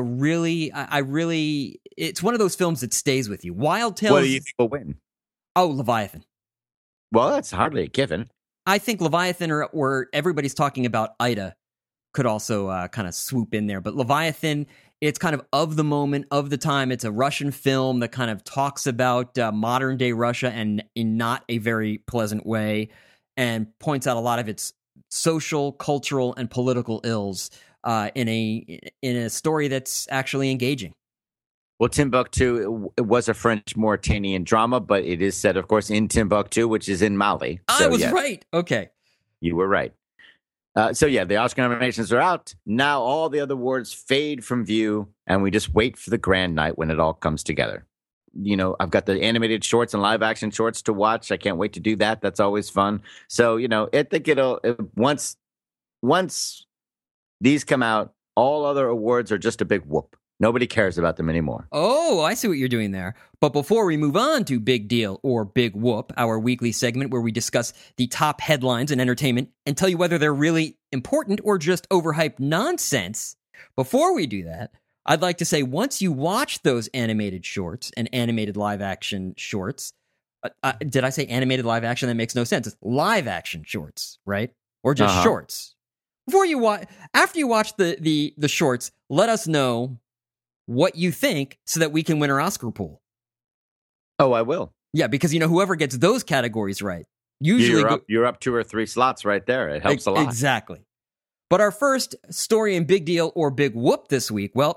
it's one of those films that stays with you. Wild Tales. What do you think will win? Oh, Leviathan. Well, that's hardly a given. I think Leviathan or everybody's talking about Ida could also kind of swoop in there. But Leviathan, it's kind of the moment, of the time. It's a Russian film that kind of talks about modern-day Russia and in not a very pleasant way, and points out a lot of its social, cultural, and political ills in a story that's actually engaging. Well, Timbuktu, it was a French Mauritanian drama, but it is set, of course, in Timbuktu, which is in Mali. I was right. Okay. You were right. The Oscar nominations are out. Now all the other awards fade from view, and we just wait for the grand night when it all comes together. I've got the animated shorts and live action shorts to watch. I can't wait to do that. That's always fun. So, I think once these come out, all other awards are just a big whoop. Nobody cares about them anymore. Oh, I see what you're doing there. But before we move on to Big Deal or Big Whoop, our weekly segment where we discuss the top headlines in entertainment and tell you whether they're really important or just overhyped nonsense, before we do that, I'd like to say once you watch those animated shorts and animated live action shorts, did I say animated live action? That makes no sense. It's live action shorts, right? Or just shorts. After you watch the shorts, let us know what you think so that we can win our Oscar pool. Oh, I will. Yeah, because whoever gets those categories right, usually you're up 2 or 3 slots right there. It helps a lot. Exactly. But our first story in Big Deal or Big Whoop this week, well,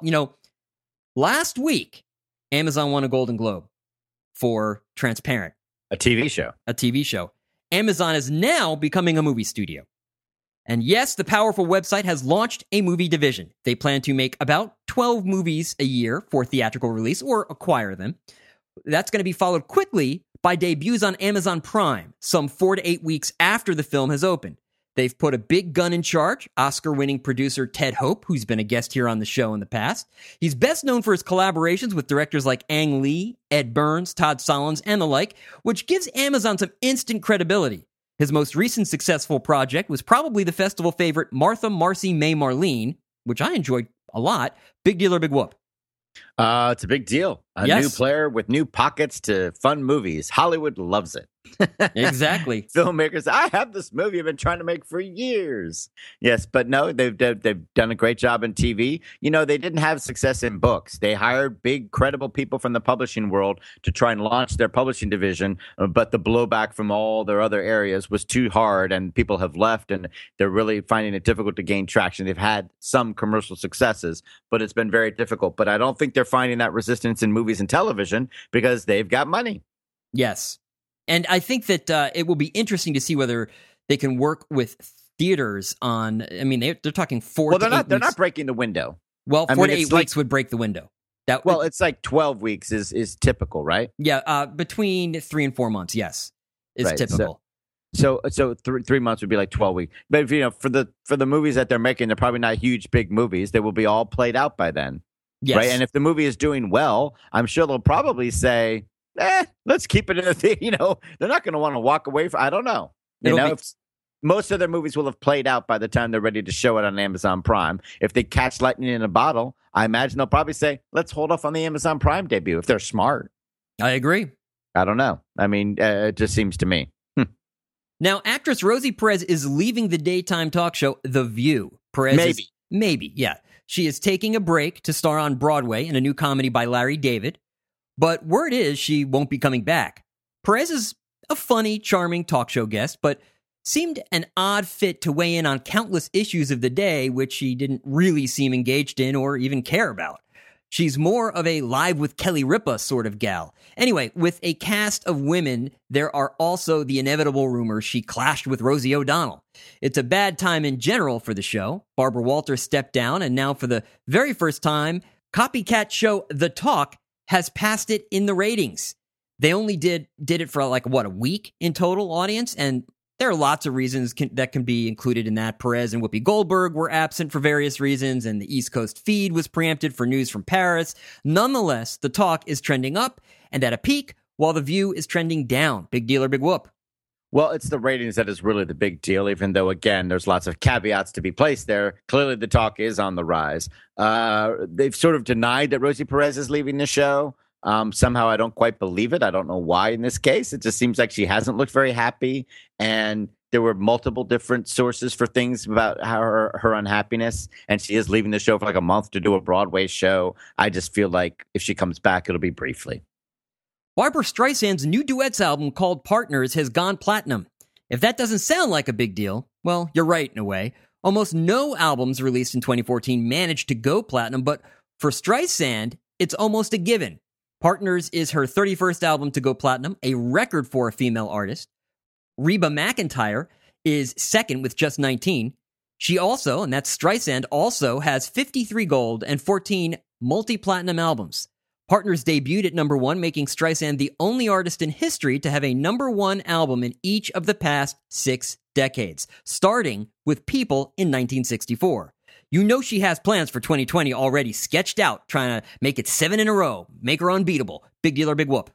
last week Amazon won a Golden Globe for Transparent, a TV show. Amazon is now becoming a movie studio. And yes, the powerful website has launched a movie division. They plan to make about 12 movies a year for theatrical release or acquire them. That's going to be followed quickly by debuts on Amazon Prime, some 4 to 8 weeks after the film has opened. They've put a big gun in charge, Oscar-winning producer Ted Hope, who's been a guest here on the show in the past. He's best known for his collaborations with directors like Ang Lee, Ed Burns, Todd Solondz, and the like, which gives Amazon some instant credibility. His most recent successful project was probably the festival favorite Martha Marcy May Marlene, which I enjoyed a lot. Big Deal or Big Whoop? It's a big deal. A new player with new pockets to fund movies. Hollywood loves it. Exactly. Filmmakers, I have this movie I've been trying to make for years. Yes, but no, they've done a great job in TV. They didn't have success in books. They hired big, credible people from the publishing world to try and launch their publishing division, but the blowback from all their other areas was too hard, and people have left, and they're really finding it difficult to gain traction. They've had some commercial successes, but it's been very difficult. But I don't think they're finding that resistance in movies and television because they've got money. Yes. And I think that it will be interesting to see whether they can work with theaters on. I mean, they're talking 4 to 8 weeks. They're not breaking the window. Well, 4 to 8 weeks would break the window. It's like 12 weeks is typical, right? Yeah, between 3 and 4 months, yes, is typical. So 3 months would be like 12 weeks. But for the movies that they're making, they're probably not huge, big movies. They will be all played out by then, yes. Right? And if the movie is doing well, I'm sure they'll probably say, let's keep it in the theater. They're not going to want to walk away from. I don't know. Most of their movies will have played out by the time they're ready to show it on Amazon Prime. If they catch lightning in a bottle, I imagine they'll probably say, let's hold off on the Amazon Prime debut if they're smart. I agree. I don't know. I mean, it just seems to me. Now, actress Rosie Perez is leaving the daytime talk show The View. Perez maybe, yeah. She is taking a break to star on Broadway in a new comedy by Larry David. But word is she won't be coming back. Perez is a funny, charming talk show guest, but seemed an odd fit to weigh in on countless issues of the day, which she didn't really seem engaged in or even care about. She's more of a Live with Kelly Ripa sort of gal. Anyway, with a cast of women, there are also the inevitable rumors she clashed with Rosie O'Donnell. It's a bad time in general for the show. Barbara Walters stepped down, and now for the very first time, copycat show The Talk has passed it in the ratings. They only did it for a week in total audience, and there are lots of reasons that can be included in that. Perez and Whoopi Goldberg were absent for various reasons, and the East Coast feed was preempted for news from Paris. Nonetheless, The Talk is trending up and at a peak, while The View is trending down. Big deal or big whoop? Well, it's the ratings that is really the big deal, even though, again, there's lots of caveats to be placed there. Clearly, The Talk is on the rise. They've sort of denied that Rosie Perez is leaving the show. Somehow I don't quite believe it. I don't know why in this case. It just seems like she hasn't looked very happy. And there were multiple different sources for things about her unhappiness. And she is leaving the show for like a month to do a Broadway show. I just feel like if she comes back, it'll be briefly. Barbra Streisand's new duets album called Partners has gone platinum. If that doesn't sound like a big deal, well, you're right in a way. Almost no albums released in 2014 managed to go platinum, but for Streisand, it's almost a given. Partners is her 31st album to go platinum, a record for a female artist. Reba McEntire is second with just 19. She also, and that's Streisand, also has 53 gold and 14 multi-platinum albums. Partners debuted at number 1, making Streisand the only artist in history to have a number 1 album in each of the past 6 decades, starting with People in 1964. You know she has plans for 2020 already sketched out, trying to make it 7 in a row, make her unbeatable. Big deal or big whoop?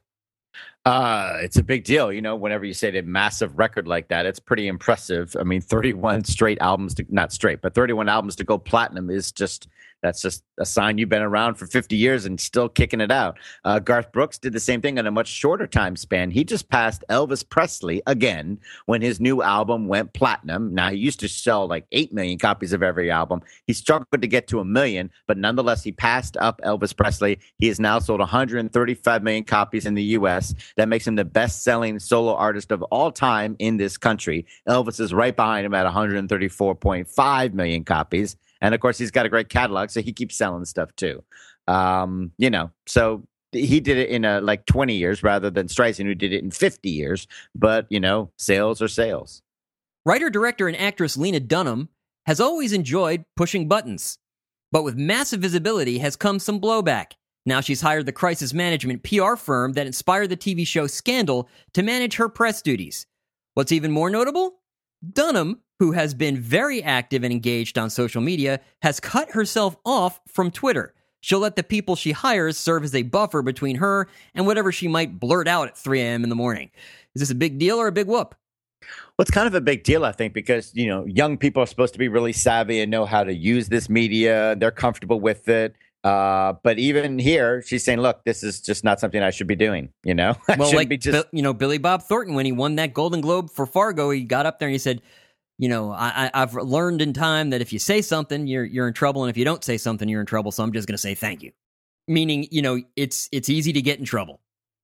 It's a big deal. Whenever you say a massive record like that, it's pretty impressive. I mean, 31 straight albums, not straight, but 31 albums to go platinum that's just a sign you've been around for 50 years and still kicking it out. Garth Brooks did the same thing in a much shorter time span. He just passed Elvis Presley again when his new album went platinum. Now, he used to sell like 8 million copies of every album. He struggled to get to 1 million, but nonetheless, he passed up Elvis Presley. He has now sold 135 million copies in the U.S. That makes him the best-selling solo artist of all time in this country. Elvis is right behind him at 134.5 million copies. And, of course, he's got a great catalog, so he keeps selling stuff, too. So he did it in 20 years rather than Streisand, who did it in 50 years. But, sales are sales. Writer, director, and actress Lena Dunham has always enjoyed pushing buttons. But with massive visibility has come some blowback. Now she's hired the crisis management PR firm that inspired the TV show Scandal to manage her press duties. What's even more notable? Dunham, who has been very active and engaged on social media, has cut herself off from Twitter. She'll let the people she hires serve as a buffer between her and whatever she might blurt out at 3 a.m. in the morning. Is this a big deal or a big whoop? Well, it's kind of a big deal, I think, because, young people are supposed to be really savvy and know how to use this media. They're comfortable with it. But even here, she's saying, look, this is just not something I should be doing, Well, like, Billy Bob Thornton, when he won that Golden Globe for Fargo, he got up there and he said, I've learned in time that if you say something, you're in trouble. And if you don't say something, you're in trouble. So I'm just going to say thank you. Meaning, it's easy to get in trouble.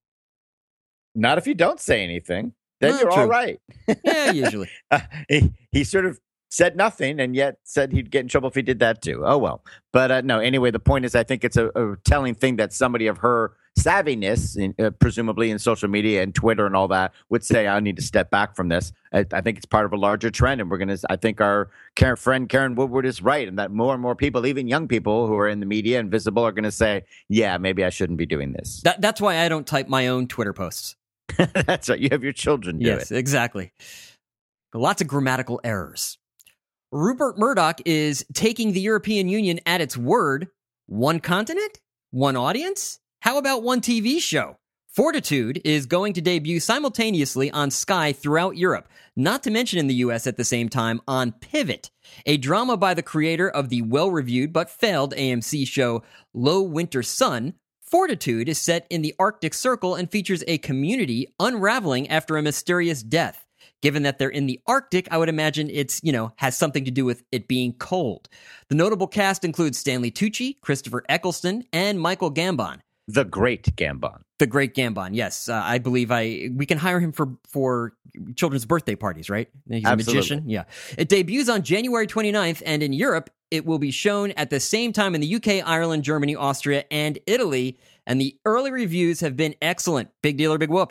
Not if you don't say anything. Then you're true. All right. Yeah, usually. He sort of said nothing and yet said he'd get in trouble if he did that too. Oh, well. But no, anyway, the point is I think it's a telling thing that somebody of her savviness, presumably in social media and Twitter and all that, would say, I need to step back from this. I think it's part of a larger trend. And I think our friend Karen Woodward is right. And that more and more people, even young people who are in the media and visible, are going to say, yeah, maybe I shouldn't be doing this. That's why I don't type my own Twitter posts. That's right. You have your children do it. Yes, exactly. Lots of grammatical errors. Rupert Murdoch is taking the European Union at its word. One continent? One audience? How about one TV show? Fortitude is going to debut simultaneously on Sky throughout Europe, not to mention in the US at the same time on Pivot, a drama by the creator of the well-reviewed but failed AMC show Low Winter Sun. Fortitude is set in the Arctic Circle and features a community unraveling after a mysterious death. Given that they're in the Arctic, I would imagine it's, has something to do with it being cold. The notable cast includes Stanley Tucci, Christopher Eccleston, and Michael Gambon. The Great Gambon. The Great Gambon, yes. I believe we can hire him for children's birthday parties, right? He's a Absolutely. magician. Yeah. It debuts on January 29th, and in Europe, It will be shown at the same time in the UK, Ireland, Germany, Austria, and Italy. And the early reviews have been excellent. Big deal or big whoop?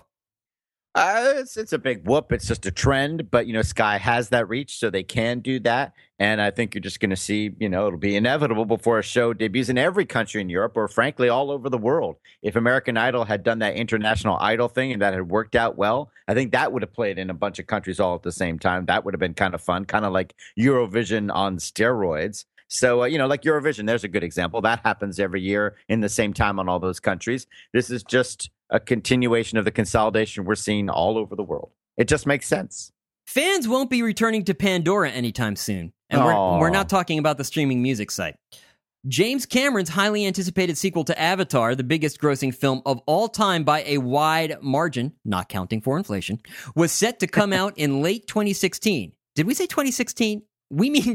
It's a big whoop. It's just a trend, but Sky has that reach, so they can do that. And I think you're just going to see, it'll be inevitable before a show debuts in every country in Europe, or frankly, all over the world. If American Idol had done that international Idol thing and that had worked out well, I think that would have played in a bunch of countries all at the same time. That would have been kind of fun, kind of like Eurovision on steroids. So, like Eurovision, there's a good example. That happens every year in the same time on all those countries. This is just a continuation of the consolidation we're seeing all over the world. It just makes sense. Fans won't be returning to Pandora anytime soon. And we're not talking about the streaming music site. James Cameron's highly anticipated sequel to Avatar, the biggest grossing film of all time by a wide margin, not counting for inflation, was set to come out in late 2016. Did we say 2016? We mean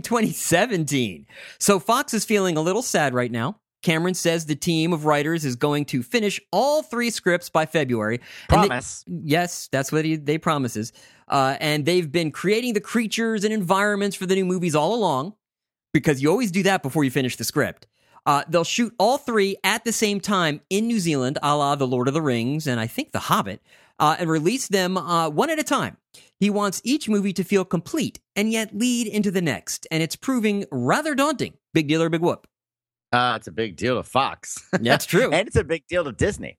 2017. So Fox is feeling a little sad right now. Cameron says the team of writers is going to finish all 3 scripts by February. Promise. Yes, that's what they promises. And they've been creating the creatures and environments for the new movies all along, because you always do that before you finish the script. They'll shoot all 3 at the same time in New Zealand, a la The Lord of the Rings and I think The Hobbit, and release them one at a time. He wants each movie to feel complete and yet lead into the next, and it's proving rather daunting. Big deal or big whoop? It's a big deal to Fox. That's true. And it's a big deal to Disney.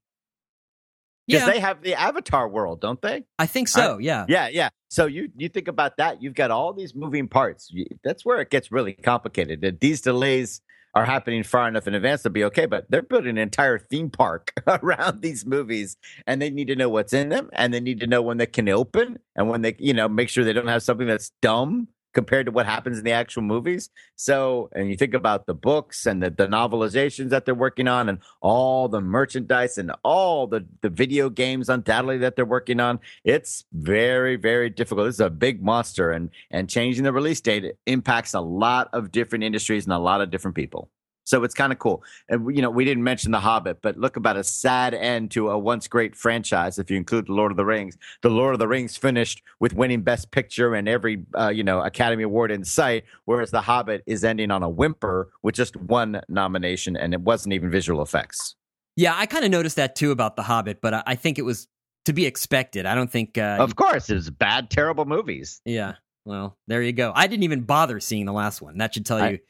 Because they have the Avatar world, don't they? I think so, yeah. Yeah. So you think about that. You've got all these moving parts. That's where it gets really complicated. These delays are happening far enough in advance to be okay, but they're building an entire theme park around these movies, and they need to know what's in them, and they need to know when they can open, and when they, make sure they don't have something that's dumb compared to what happens in the actual movies. So, and you think about the books and the novelizations that they're working on, and all the merchandise and all the video games undoubtedly that they're working on. It's very, very difficult. This is a big monster, and changing the release date impacts a lot of different industries and a lot of different people. So it's kind of cool. And, we didn't mention The Hobbit, but look about a sad end to a once great franchise if you include The Lord of the Rings. The Lord of the Rings finished with winning Best Picture and every, Academy Award in sight, whereas The Hobbit is ending on a whimper with just 1 nomination, and it wasn't even visual effects. Yeah, I kind of noticed that too about The Hobbit, but I think it was to be expected. I don't think... of course, it was bad, terrible movies. Yeah, well, there you go. I didn't even bother seeing the last one. That should tell you...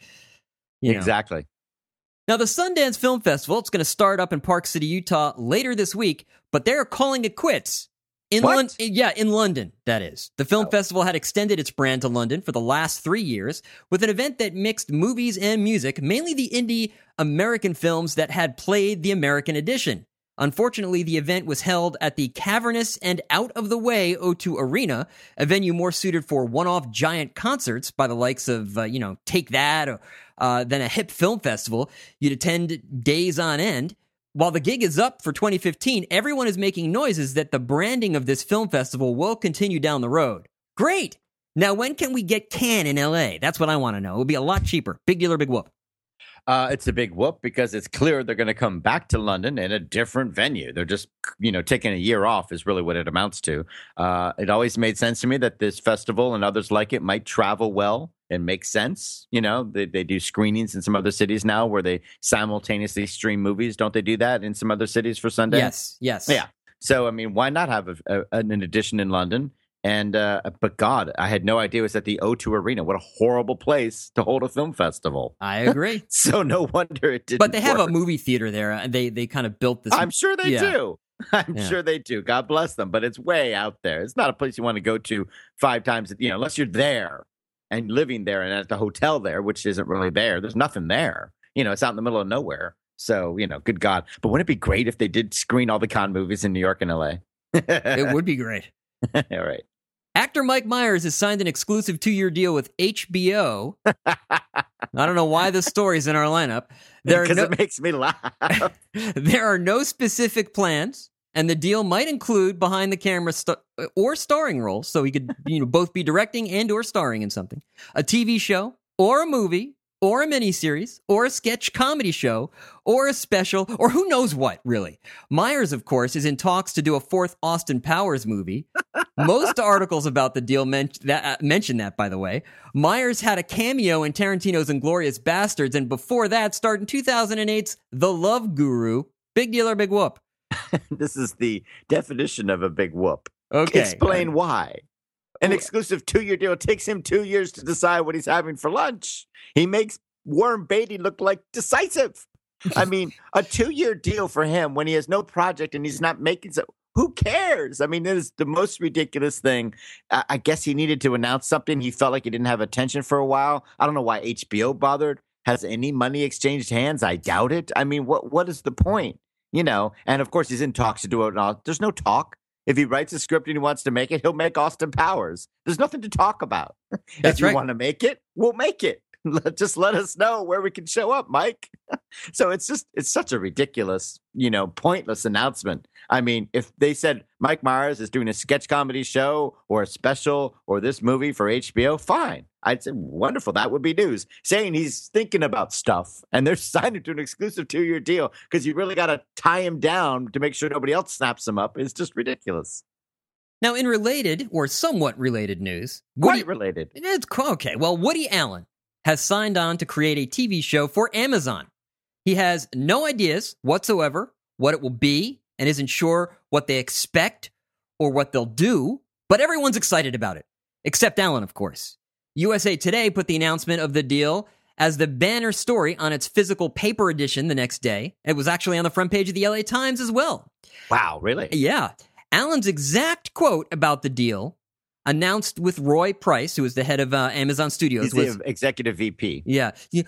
Exactly. Now, the Sundance Film Festival, it's going to start up in Park City, Utah later this week, but they're calling it quits. In London, that is. The film festival had extended its brand to London for the last 3 years with an event that mixed movies and music, mainly the indie American films that had played the American edition. Unfortunately, the event was held at the cavernous and out-of-the-way O2 Arena, a venue more suited for one-off giant concerts by the likes of, Take That, or than a hip film festival. You'd attend days on end. While the gig is up for 2015, everyone is making noises that the branding of this film festival will continue down the road. Great! Now, when can we get Cannes in LA? That's what I want to know. It'll be a lot cheaper. Big deal or big whoop? It's a big whoop because it's clear they're going to come back to London in a different venue. They're just, taking a year off is really what it amounts to. It always made sense to me that this festival and others like it might travel well and make sense. They do screenings in some other cities now where they simultaneously stream movies. Don't they do that in some other cities for Sundance? Yes. Yeah. So, why not have an edition in London? And but God, I had no idea it was at the O2 Arena. What a horrible place to hold a film festival. I agree. So no wonder it didn't. But they have work. a movie theater there, and they kind of built this. I'm sure they do. I'm sure they do. God bless them. But it's way out there. It's not a place you want to go to 5 times. Unless you're there and living there and at the hotel there, which isn't really there. There's nothing there. It's out in the middle of nowhere. So good God. But wouldn't it be great if they did screen all the Cannes movies in New York and LA? It would be great. All right. Actor Mike Myers has signed an exclusive 2-year deal with HBO. I don't know why this story's in our lineup. Because it makes me laugh. There are no specific plans, and the deal might include behind-the-camera or starring roles, so he could both be directing and or starring in something, a TV show, or a movie, or a miniseries, or a sketch comedy show, or a special, or who knows what, really. Myers, of course, is in talks to do a fourth Austin Powers movie. Most articles about the deal mention that, by the way. Myers had a cameo in Tarantino's Inglourious Bastards, and before that, starred in 2008's The Love Guru. Big deal or big whoop? This is the definition of a big whoop. Okay. Explain why. An exclusive 2-year deal takes him 2 years to decide what he's having for lunch. He makes Warren Beatty look like decisive. I mean, a 2-year deal for him when he has no project and he's not making so. Who cares? I mean, it is the most ridiculous thing. I guess he needed to announce something. He felt like he didn't have attention for a while. I don't know why HBO bothered. Has any money exchanged hands? I doubt it. I mean, what is the point? You know, and of course he's in talks to do it. There's no talk. If he writes a script and he wants to make it, he'll make Austin Powers. There's nothing to talk about. That's if you right. want to make it, we'll make it. Just let us know where we can show up, Mike. So it's such a ridiculous, pointless announcement. I mean, if they said Mike Myers is doing a sketch comedy show or a special or this movie for HBO, fine. I'd say wonderful. That would be news. Saying he's thinking about stuff and they're signing to an exclusive 2-year deal because you really got to tie him down to make sure nobody else snaps him up is just ridiculous. Now, in related or somewhat related news, Quite related. It's okay. Well, Woody Allen has signed on to create a TV show for Amazon. He has no ideas whatsoever what it will be and isn't sure what they expect or what they'll do, but everyone's excited about it, except Allen, of course. USA Today put the announcement of the deal as the banner story on its physical paper edition the next day. It was actually on the front page of the LA Times as well. Wow, really? Yeah. Allen's exact quote about the deal, announced with Roy Price, who is the head of Amazon Studios. He's the executive VP. Yeah.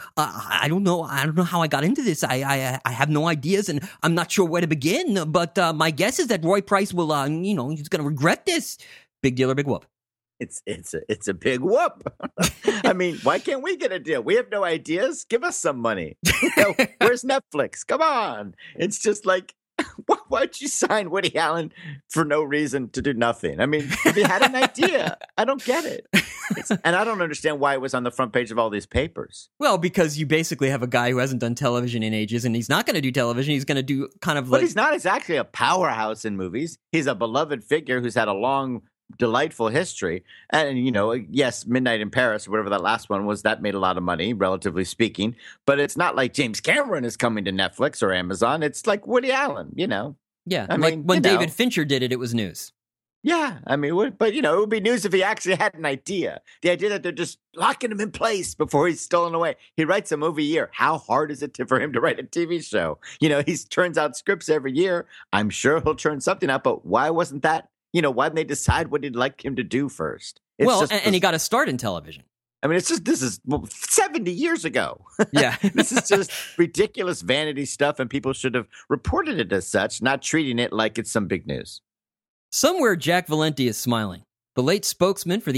I don't know how I got into this. I have no ideas, and I'm not sure where to begin. But my guess is that Roy Price will, he's going to regret this. Big deal or big whoop? It's a big whoop. I mean, why can't we get a deal? We have no ideas. Give us some money. Where's Netflix? Come on. It's just like, why'd you sign Woody Allen for no reason to do nothing? I mean, if he had an idea, I don't get it. And I don't understand why it was on the front page of all these papers. Well, because you basically have a guy who hasn't done television in ages, and he's not going to do television. He's going to do kind of like... But he's not exactly a powerhouse in movies. He's a beloved figure who's had a long, delightful history. And, yes, Midnight in Paris, whatever that last one was, that made a lot of money, relatively speaking. But it's not like James Cameron is coming to Netflix or Amazon. It's like Woody Allen, Yeah, I like mean, when David Fincher did it, it was news. Yeah, I mean, but, it would be news if he actually had an idea. The idea that they're just locking him in place before he's stolen away. He writes a movie a year. How hard is it for him to write a TV show? He turns out scripts every year. I'm sure he'll turn something out, but why wasn't that? Why didn't they decide what he'd like him to do first? And he got a start in television. I mean, this is 70 years ago. Yeah. This is just ridiculous vanity stuff, and people should have reported it as such, not treating it like it's some big news. Somewhere Jack Valenti is smiling. The late spokesman for the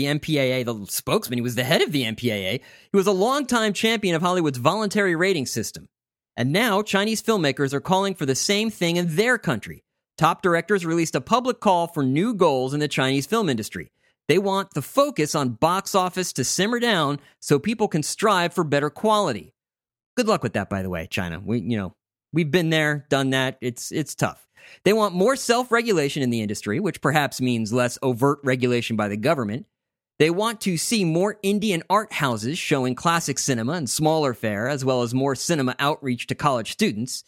MPAA, he was the head of the MPAA. He was a longtime champion of Hollywood's voluntary rating system. And now Chinese filmmakers are calling for the same thing in their country. Top directors released a public call for new goals in the Chinese film industry. They want the focus on box office to simmer down so people can strive for better quality. Good luck with that, by the way, China. We've been there, done that. It's tough. They want more self-regulation in the industry, which perhaps means less overt regulation by the government. They want to see more Indian art houses showing classic cinema and smaller fare, as well as more cinema outreach to college students.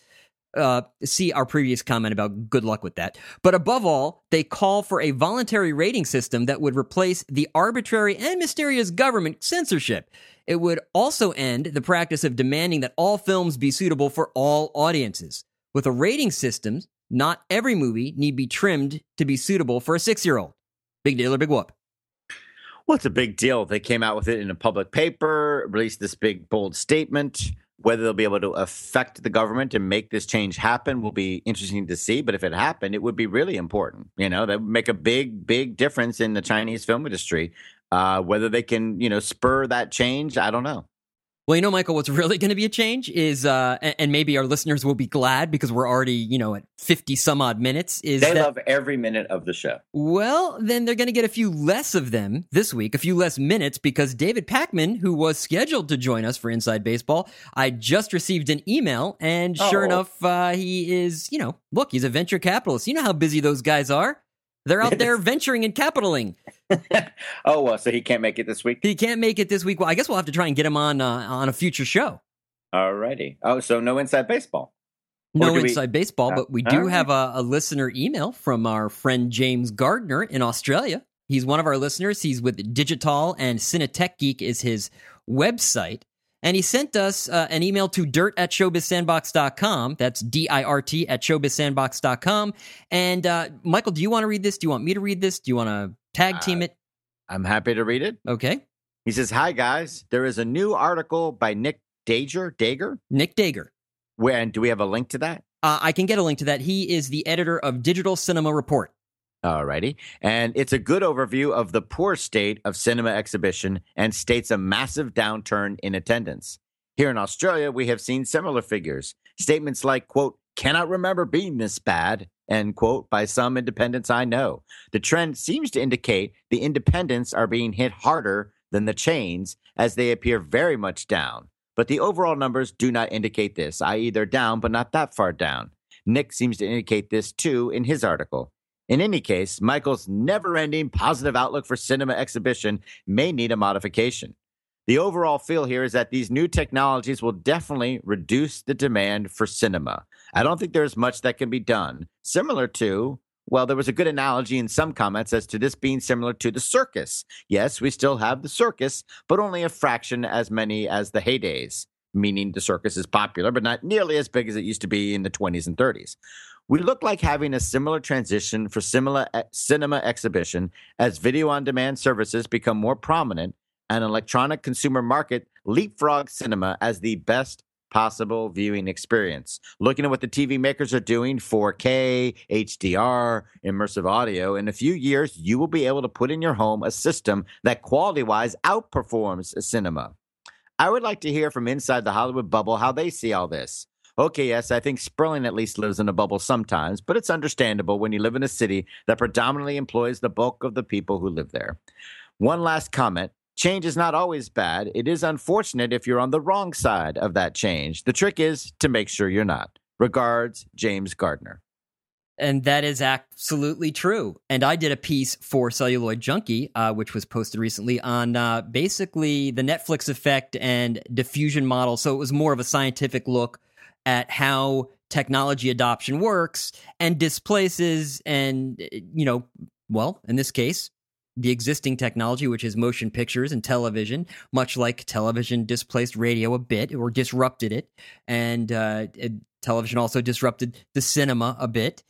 See our previous comment about good luck with that. But above all, they call for a voluntary rating system that would replace the arbitrary and mysterious government censorship. It would also end the practice of demanding that all films be suitable for all audiences. With a rating system, not every movie need be trimmed to be suitable for a 6-year-old. Big deal or big whoop? Well, it's a big deal. They came out with it in a public paper, released this big, bold statement. Whether they'll be able to affect the government and make this change happen will be interesting to see. But if it happened, it would be really important. That would make a big, big difference in the Chinese film industry. Whether they can, spur that change, I don't know. Well, Michael, what's really going to be a change is, and maybe our listeners will be glad because we're already, at 50 some odd minutes. They love every minute of the show. Well, then they're going to get a few less of them this week, a few less minutes, because David Pakman, who was scheduled to join us for Inside Baseball, I just received an email, and sure enough, he is, look, he's a venture capitalist. You know how busy those guys are. They're out there venturing and capitaling. So he can't make it this week? He can't make it this week. Well, I guess we'll have to try and get him on a future show. All righty. Oh, so no Inside Baseball? No Inside Baseball, but we do have a listener email from our friend James Gardner in Australia. He's one of our listeners. He's with Digital, and Cinetech Geek is his website. And he sent us an email to dirt@showbizsandbox.com. That's DIRT at showbizsandbox.com. And Michael, do you want to read this? Do you want me to read this? Do you want to tag team it? I'm happy to read it. Okay. He says, "Hi, guys. There is a new article by Nick Dager? Nick Dager. And do we have a link to that? I can get a link to that. He is the editor of Digital Cinema Report. Alrighty. And it's a good overview of the poor state of cinema exhibition and states a massive downturn in attendance. Here in Australia, we have seen similar figures. Statements like, quote, cannot remember being this bad, end quote, by some independents I know. The trend seems to indicate the independents are being hit harder than the chains, as they appear very much down. But the overall numbers do not indicate this, i.e. they're down, but not that far down. Nick seems to indicate this, too, in his article. In any case, Michael's never-ending positive outlook for cinema exhibition may need a modification. The overall feel here is that these new technologies will definitely reduce the demand for cinema. I don't think there's much that can be done. Similar to, well, there was a good analogy in some comments as to this being similar to the circus. Yes, we still have the circus, but only a fraction as many as the heydays, meaning the circus is popular, but not nearly as big as it used to be in the 20s and 30s. We look like having a similar transition for cinema exhibition as video-on-demand services become more prominent and electronic consumer market leapfrog cinema as the best possible viewing experience. Looking at what the TV makers are doing, 4K, HDR, immersive audio, in a few years, you will be able to put in your home a system that quality-wise outperforms a cinema. I would like to hear from inside the Hollywood bubble how they see all this. Okay, yes, I think Sperling at least lives in a bubble sometimes, but it's understandable when you live in a city that predominantly employs the bulk of the people who live there. One last comment. Change is not always bad. It is unfortunate if you're on the wrong side of that change. The trick is to make sure you're not. Regards, James Gardner. And that is absolutely true. And I did a piece for Celluloid Junkie, which was posted recently, on basically the Netflix effect and diffusion model. So it was more of a scientific look at how technology adoption works and displaces and, well, in this case, the existing technology, which is motion pictures and television, much like television displaced radio a bit or disrupted it. And television also disrupted the cinema a bit.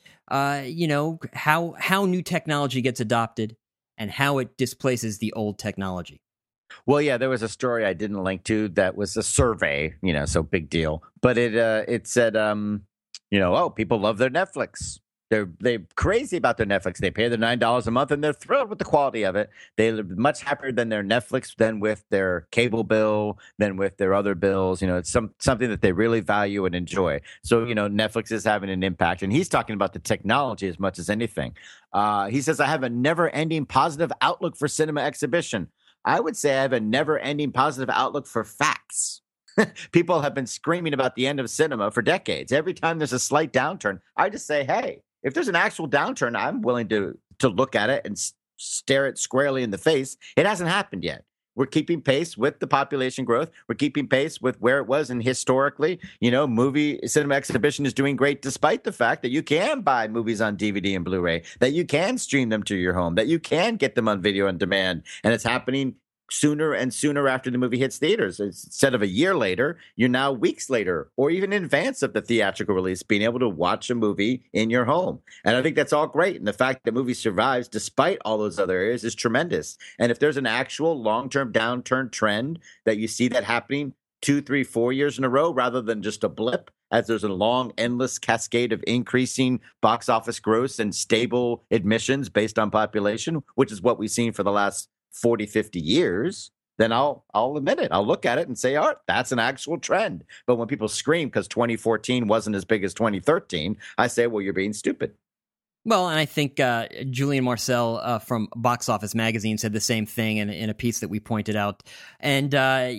How new technology gets adopted and how it displaces the old technology. Well, yeah, there was a story I didn't link to that was a survey, so big deal. But it said, people love their Netflix. They're crazy about their Netflix. They pay their $9 a month, and they're thrilled with the quality of it. They live much happier than their Netflix, than with their cable bill, than with their other bills. It's something that they really value and enjoy. So, Netflix is having an impact. And he's talking about the technology as much as anything. He says, I have a never-ending positive outlook for cinema exhibition. I would say I have a never-ending positive outlook for facts. People have been screaming about the end of cinema for decades. Every time there's a slight downturn, I just say, hey, if there's an actual downturn, I'm willing to look at it and stare it squarely in the face. It hasn't happened yet. We're keeping pace with the population growth. We're keeping pace with where it was. And historically, movie cinema exhibition is doing great despite the fact that you can buy movies on DVD and Blu-ray, that you can stream them to your home, that you can get them on video on demand. And it's happening sooner and sooner after the movie hits theaters. Instead of a year later, you're now weeks later, or even in advance of the theatrical release, being able to watch a movie in your home. And I think that's all great. And the fact that movie survives despite all those other areas is tremendous. And if there's an actual long-term downturn trend that you see that happening 2, 3, 4 years in a row, rather than just a blip, as there's a long, endless cascade of increasing box office gross and stable admissions based on population, which is what we've seen for the last 40, 50 years, then I'll admit it. I'll look at it and say, all right, that's an actual trend. But when people scream because 2014 wasn't as big as 2013, I say, well, you're being stupid. Well, and I think Julian Marcel from Box Office Magazine said the same thing in a piece that we pointed out. And,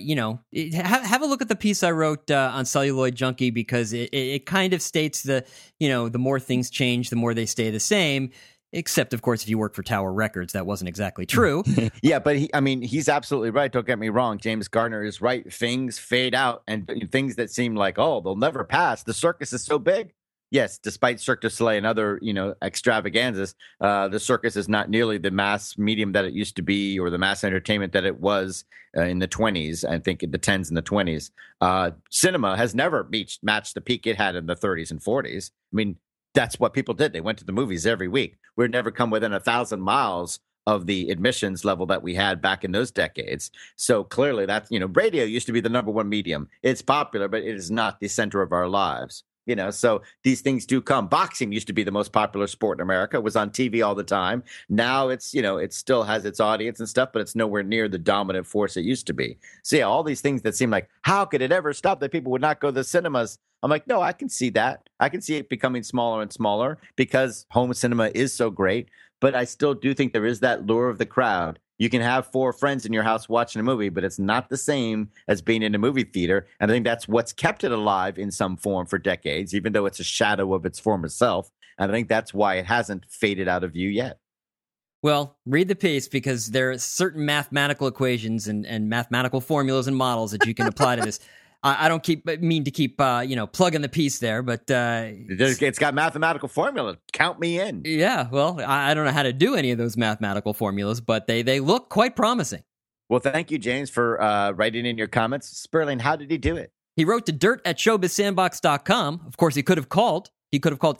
have a look at the piece I wrote on Celluloid Junkie, because it kind of states the more things change, the more they stay the same. Except, of course, if you work for Tower Records, that wasn't exactly true. Yeah, but he's absolutely right. Don't get me wrong. James Garner is right. Things fade out, and things that seem like, oh, they'll never pass. The circus is so big. Yes, despite Cirque du Soleil and other, extravaganzas, the circus is not nearly the mass medium that it used to be, or the mass entertainment that it was in the 20s. I think in the 10s and the 20s. Cinema has never matched the peak it had in the 30s and 40s. I mean, that's what people did. They went to the movies every week. We'd never come within 1,000 miles of the admissions level that we had back in those decades. So clearly that's, radio used to be the number one medium. It's popular, but it is not the center of our lives. So these things do come. Boxing used to be the most popular sport in America. It was on TV all the time. Now it's, it still has its audience and stuff, but it's nowhere near the dominant force it used to be. So yeah, all these things that seem like, how could it ever stop that people would not go to the cinemas? I'm like, no, I can see that. I can see it becoming smaller and smaller because home cinema is so great. But I still do think there is that lure of the crowd. You can have 4 friends in your house watching a movie, but it's not the same as being in a movie theater. And I think that's what's kept it alive in some form for decades, even though it's a shadow of its former self. And I think that's why it hasn't faded out of view yet. Well, read the piece, because there are certain mathematical equations and mathematical formulas and models that you can apply to this. I don't mean to keep plugging the piece there, but it's got mathematical formula. Count me in. Yeah, well, I don't know how to do any of those mathematical formulas, but they look quite promising. Well, thank you, James, for writing in your comments. Sperling, how did he do it? He wrote to dirt@showbizsandbox.com. Of course, he could have called. He could have called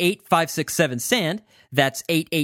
888-567-SAND. That's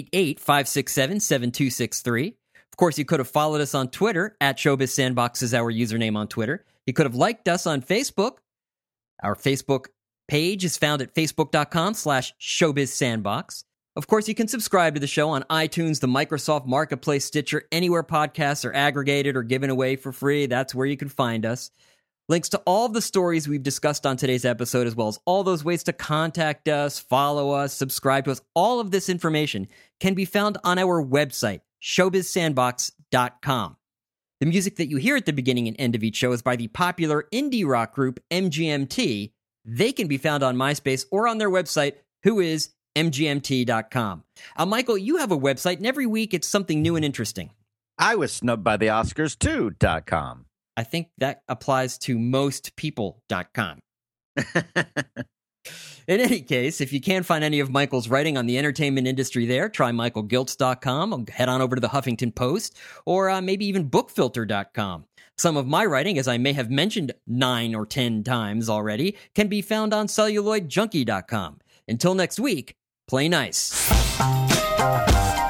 888-567-7263. Of course, he could have followed us on Twitter. @ShowbizSandbox is our username on Twitter. He could have liked us on Facebook. Our Facebook page is found at facebook.com/showbizsandbox. Of course, you can subscribe to the show on iTunes, the Microsoft Marketplace, Stitcher, anywhere podcasts are aggregated or given away for free. That's where you can find us. Links to all of the stories we've discussed on today's episode, as well as all those ways to contact us, follow us, subscribe to us, all of this information can be found on our website, showbizsandbox.com. The music that you hear at the beginning and end of each show is by the popular indie rock group MGMT. They can be found on MySpace or on their website, whoismgmt.com. Michael, you have a website, and every week it's something new and interesting. I was snubbed by the Oscars too.com. I think that applies to mostpeople.com. In any case, if you can't find any of Michael's writing on the entertainment industry there, try michaelgiltz.com, head on over to the Huffington Post, or maybe even bookfilter.com. Some of my writing, as I may have mentioned 9 or 10 times already, can be found on celluloidjunkie.com. Until next week, play nice.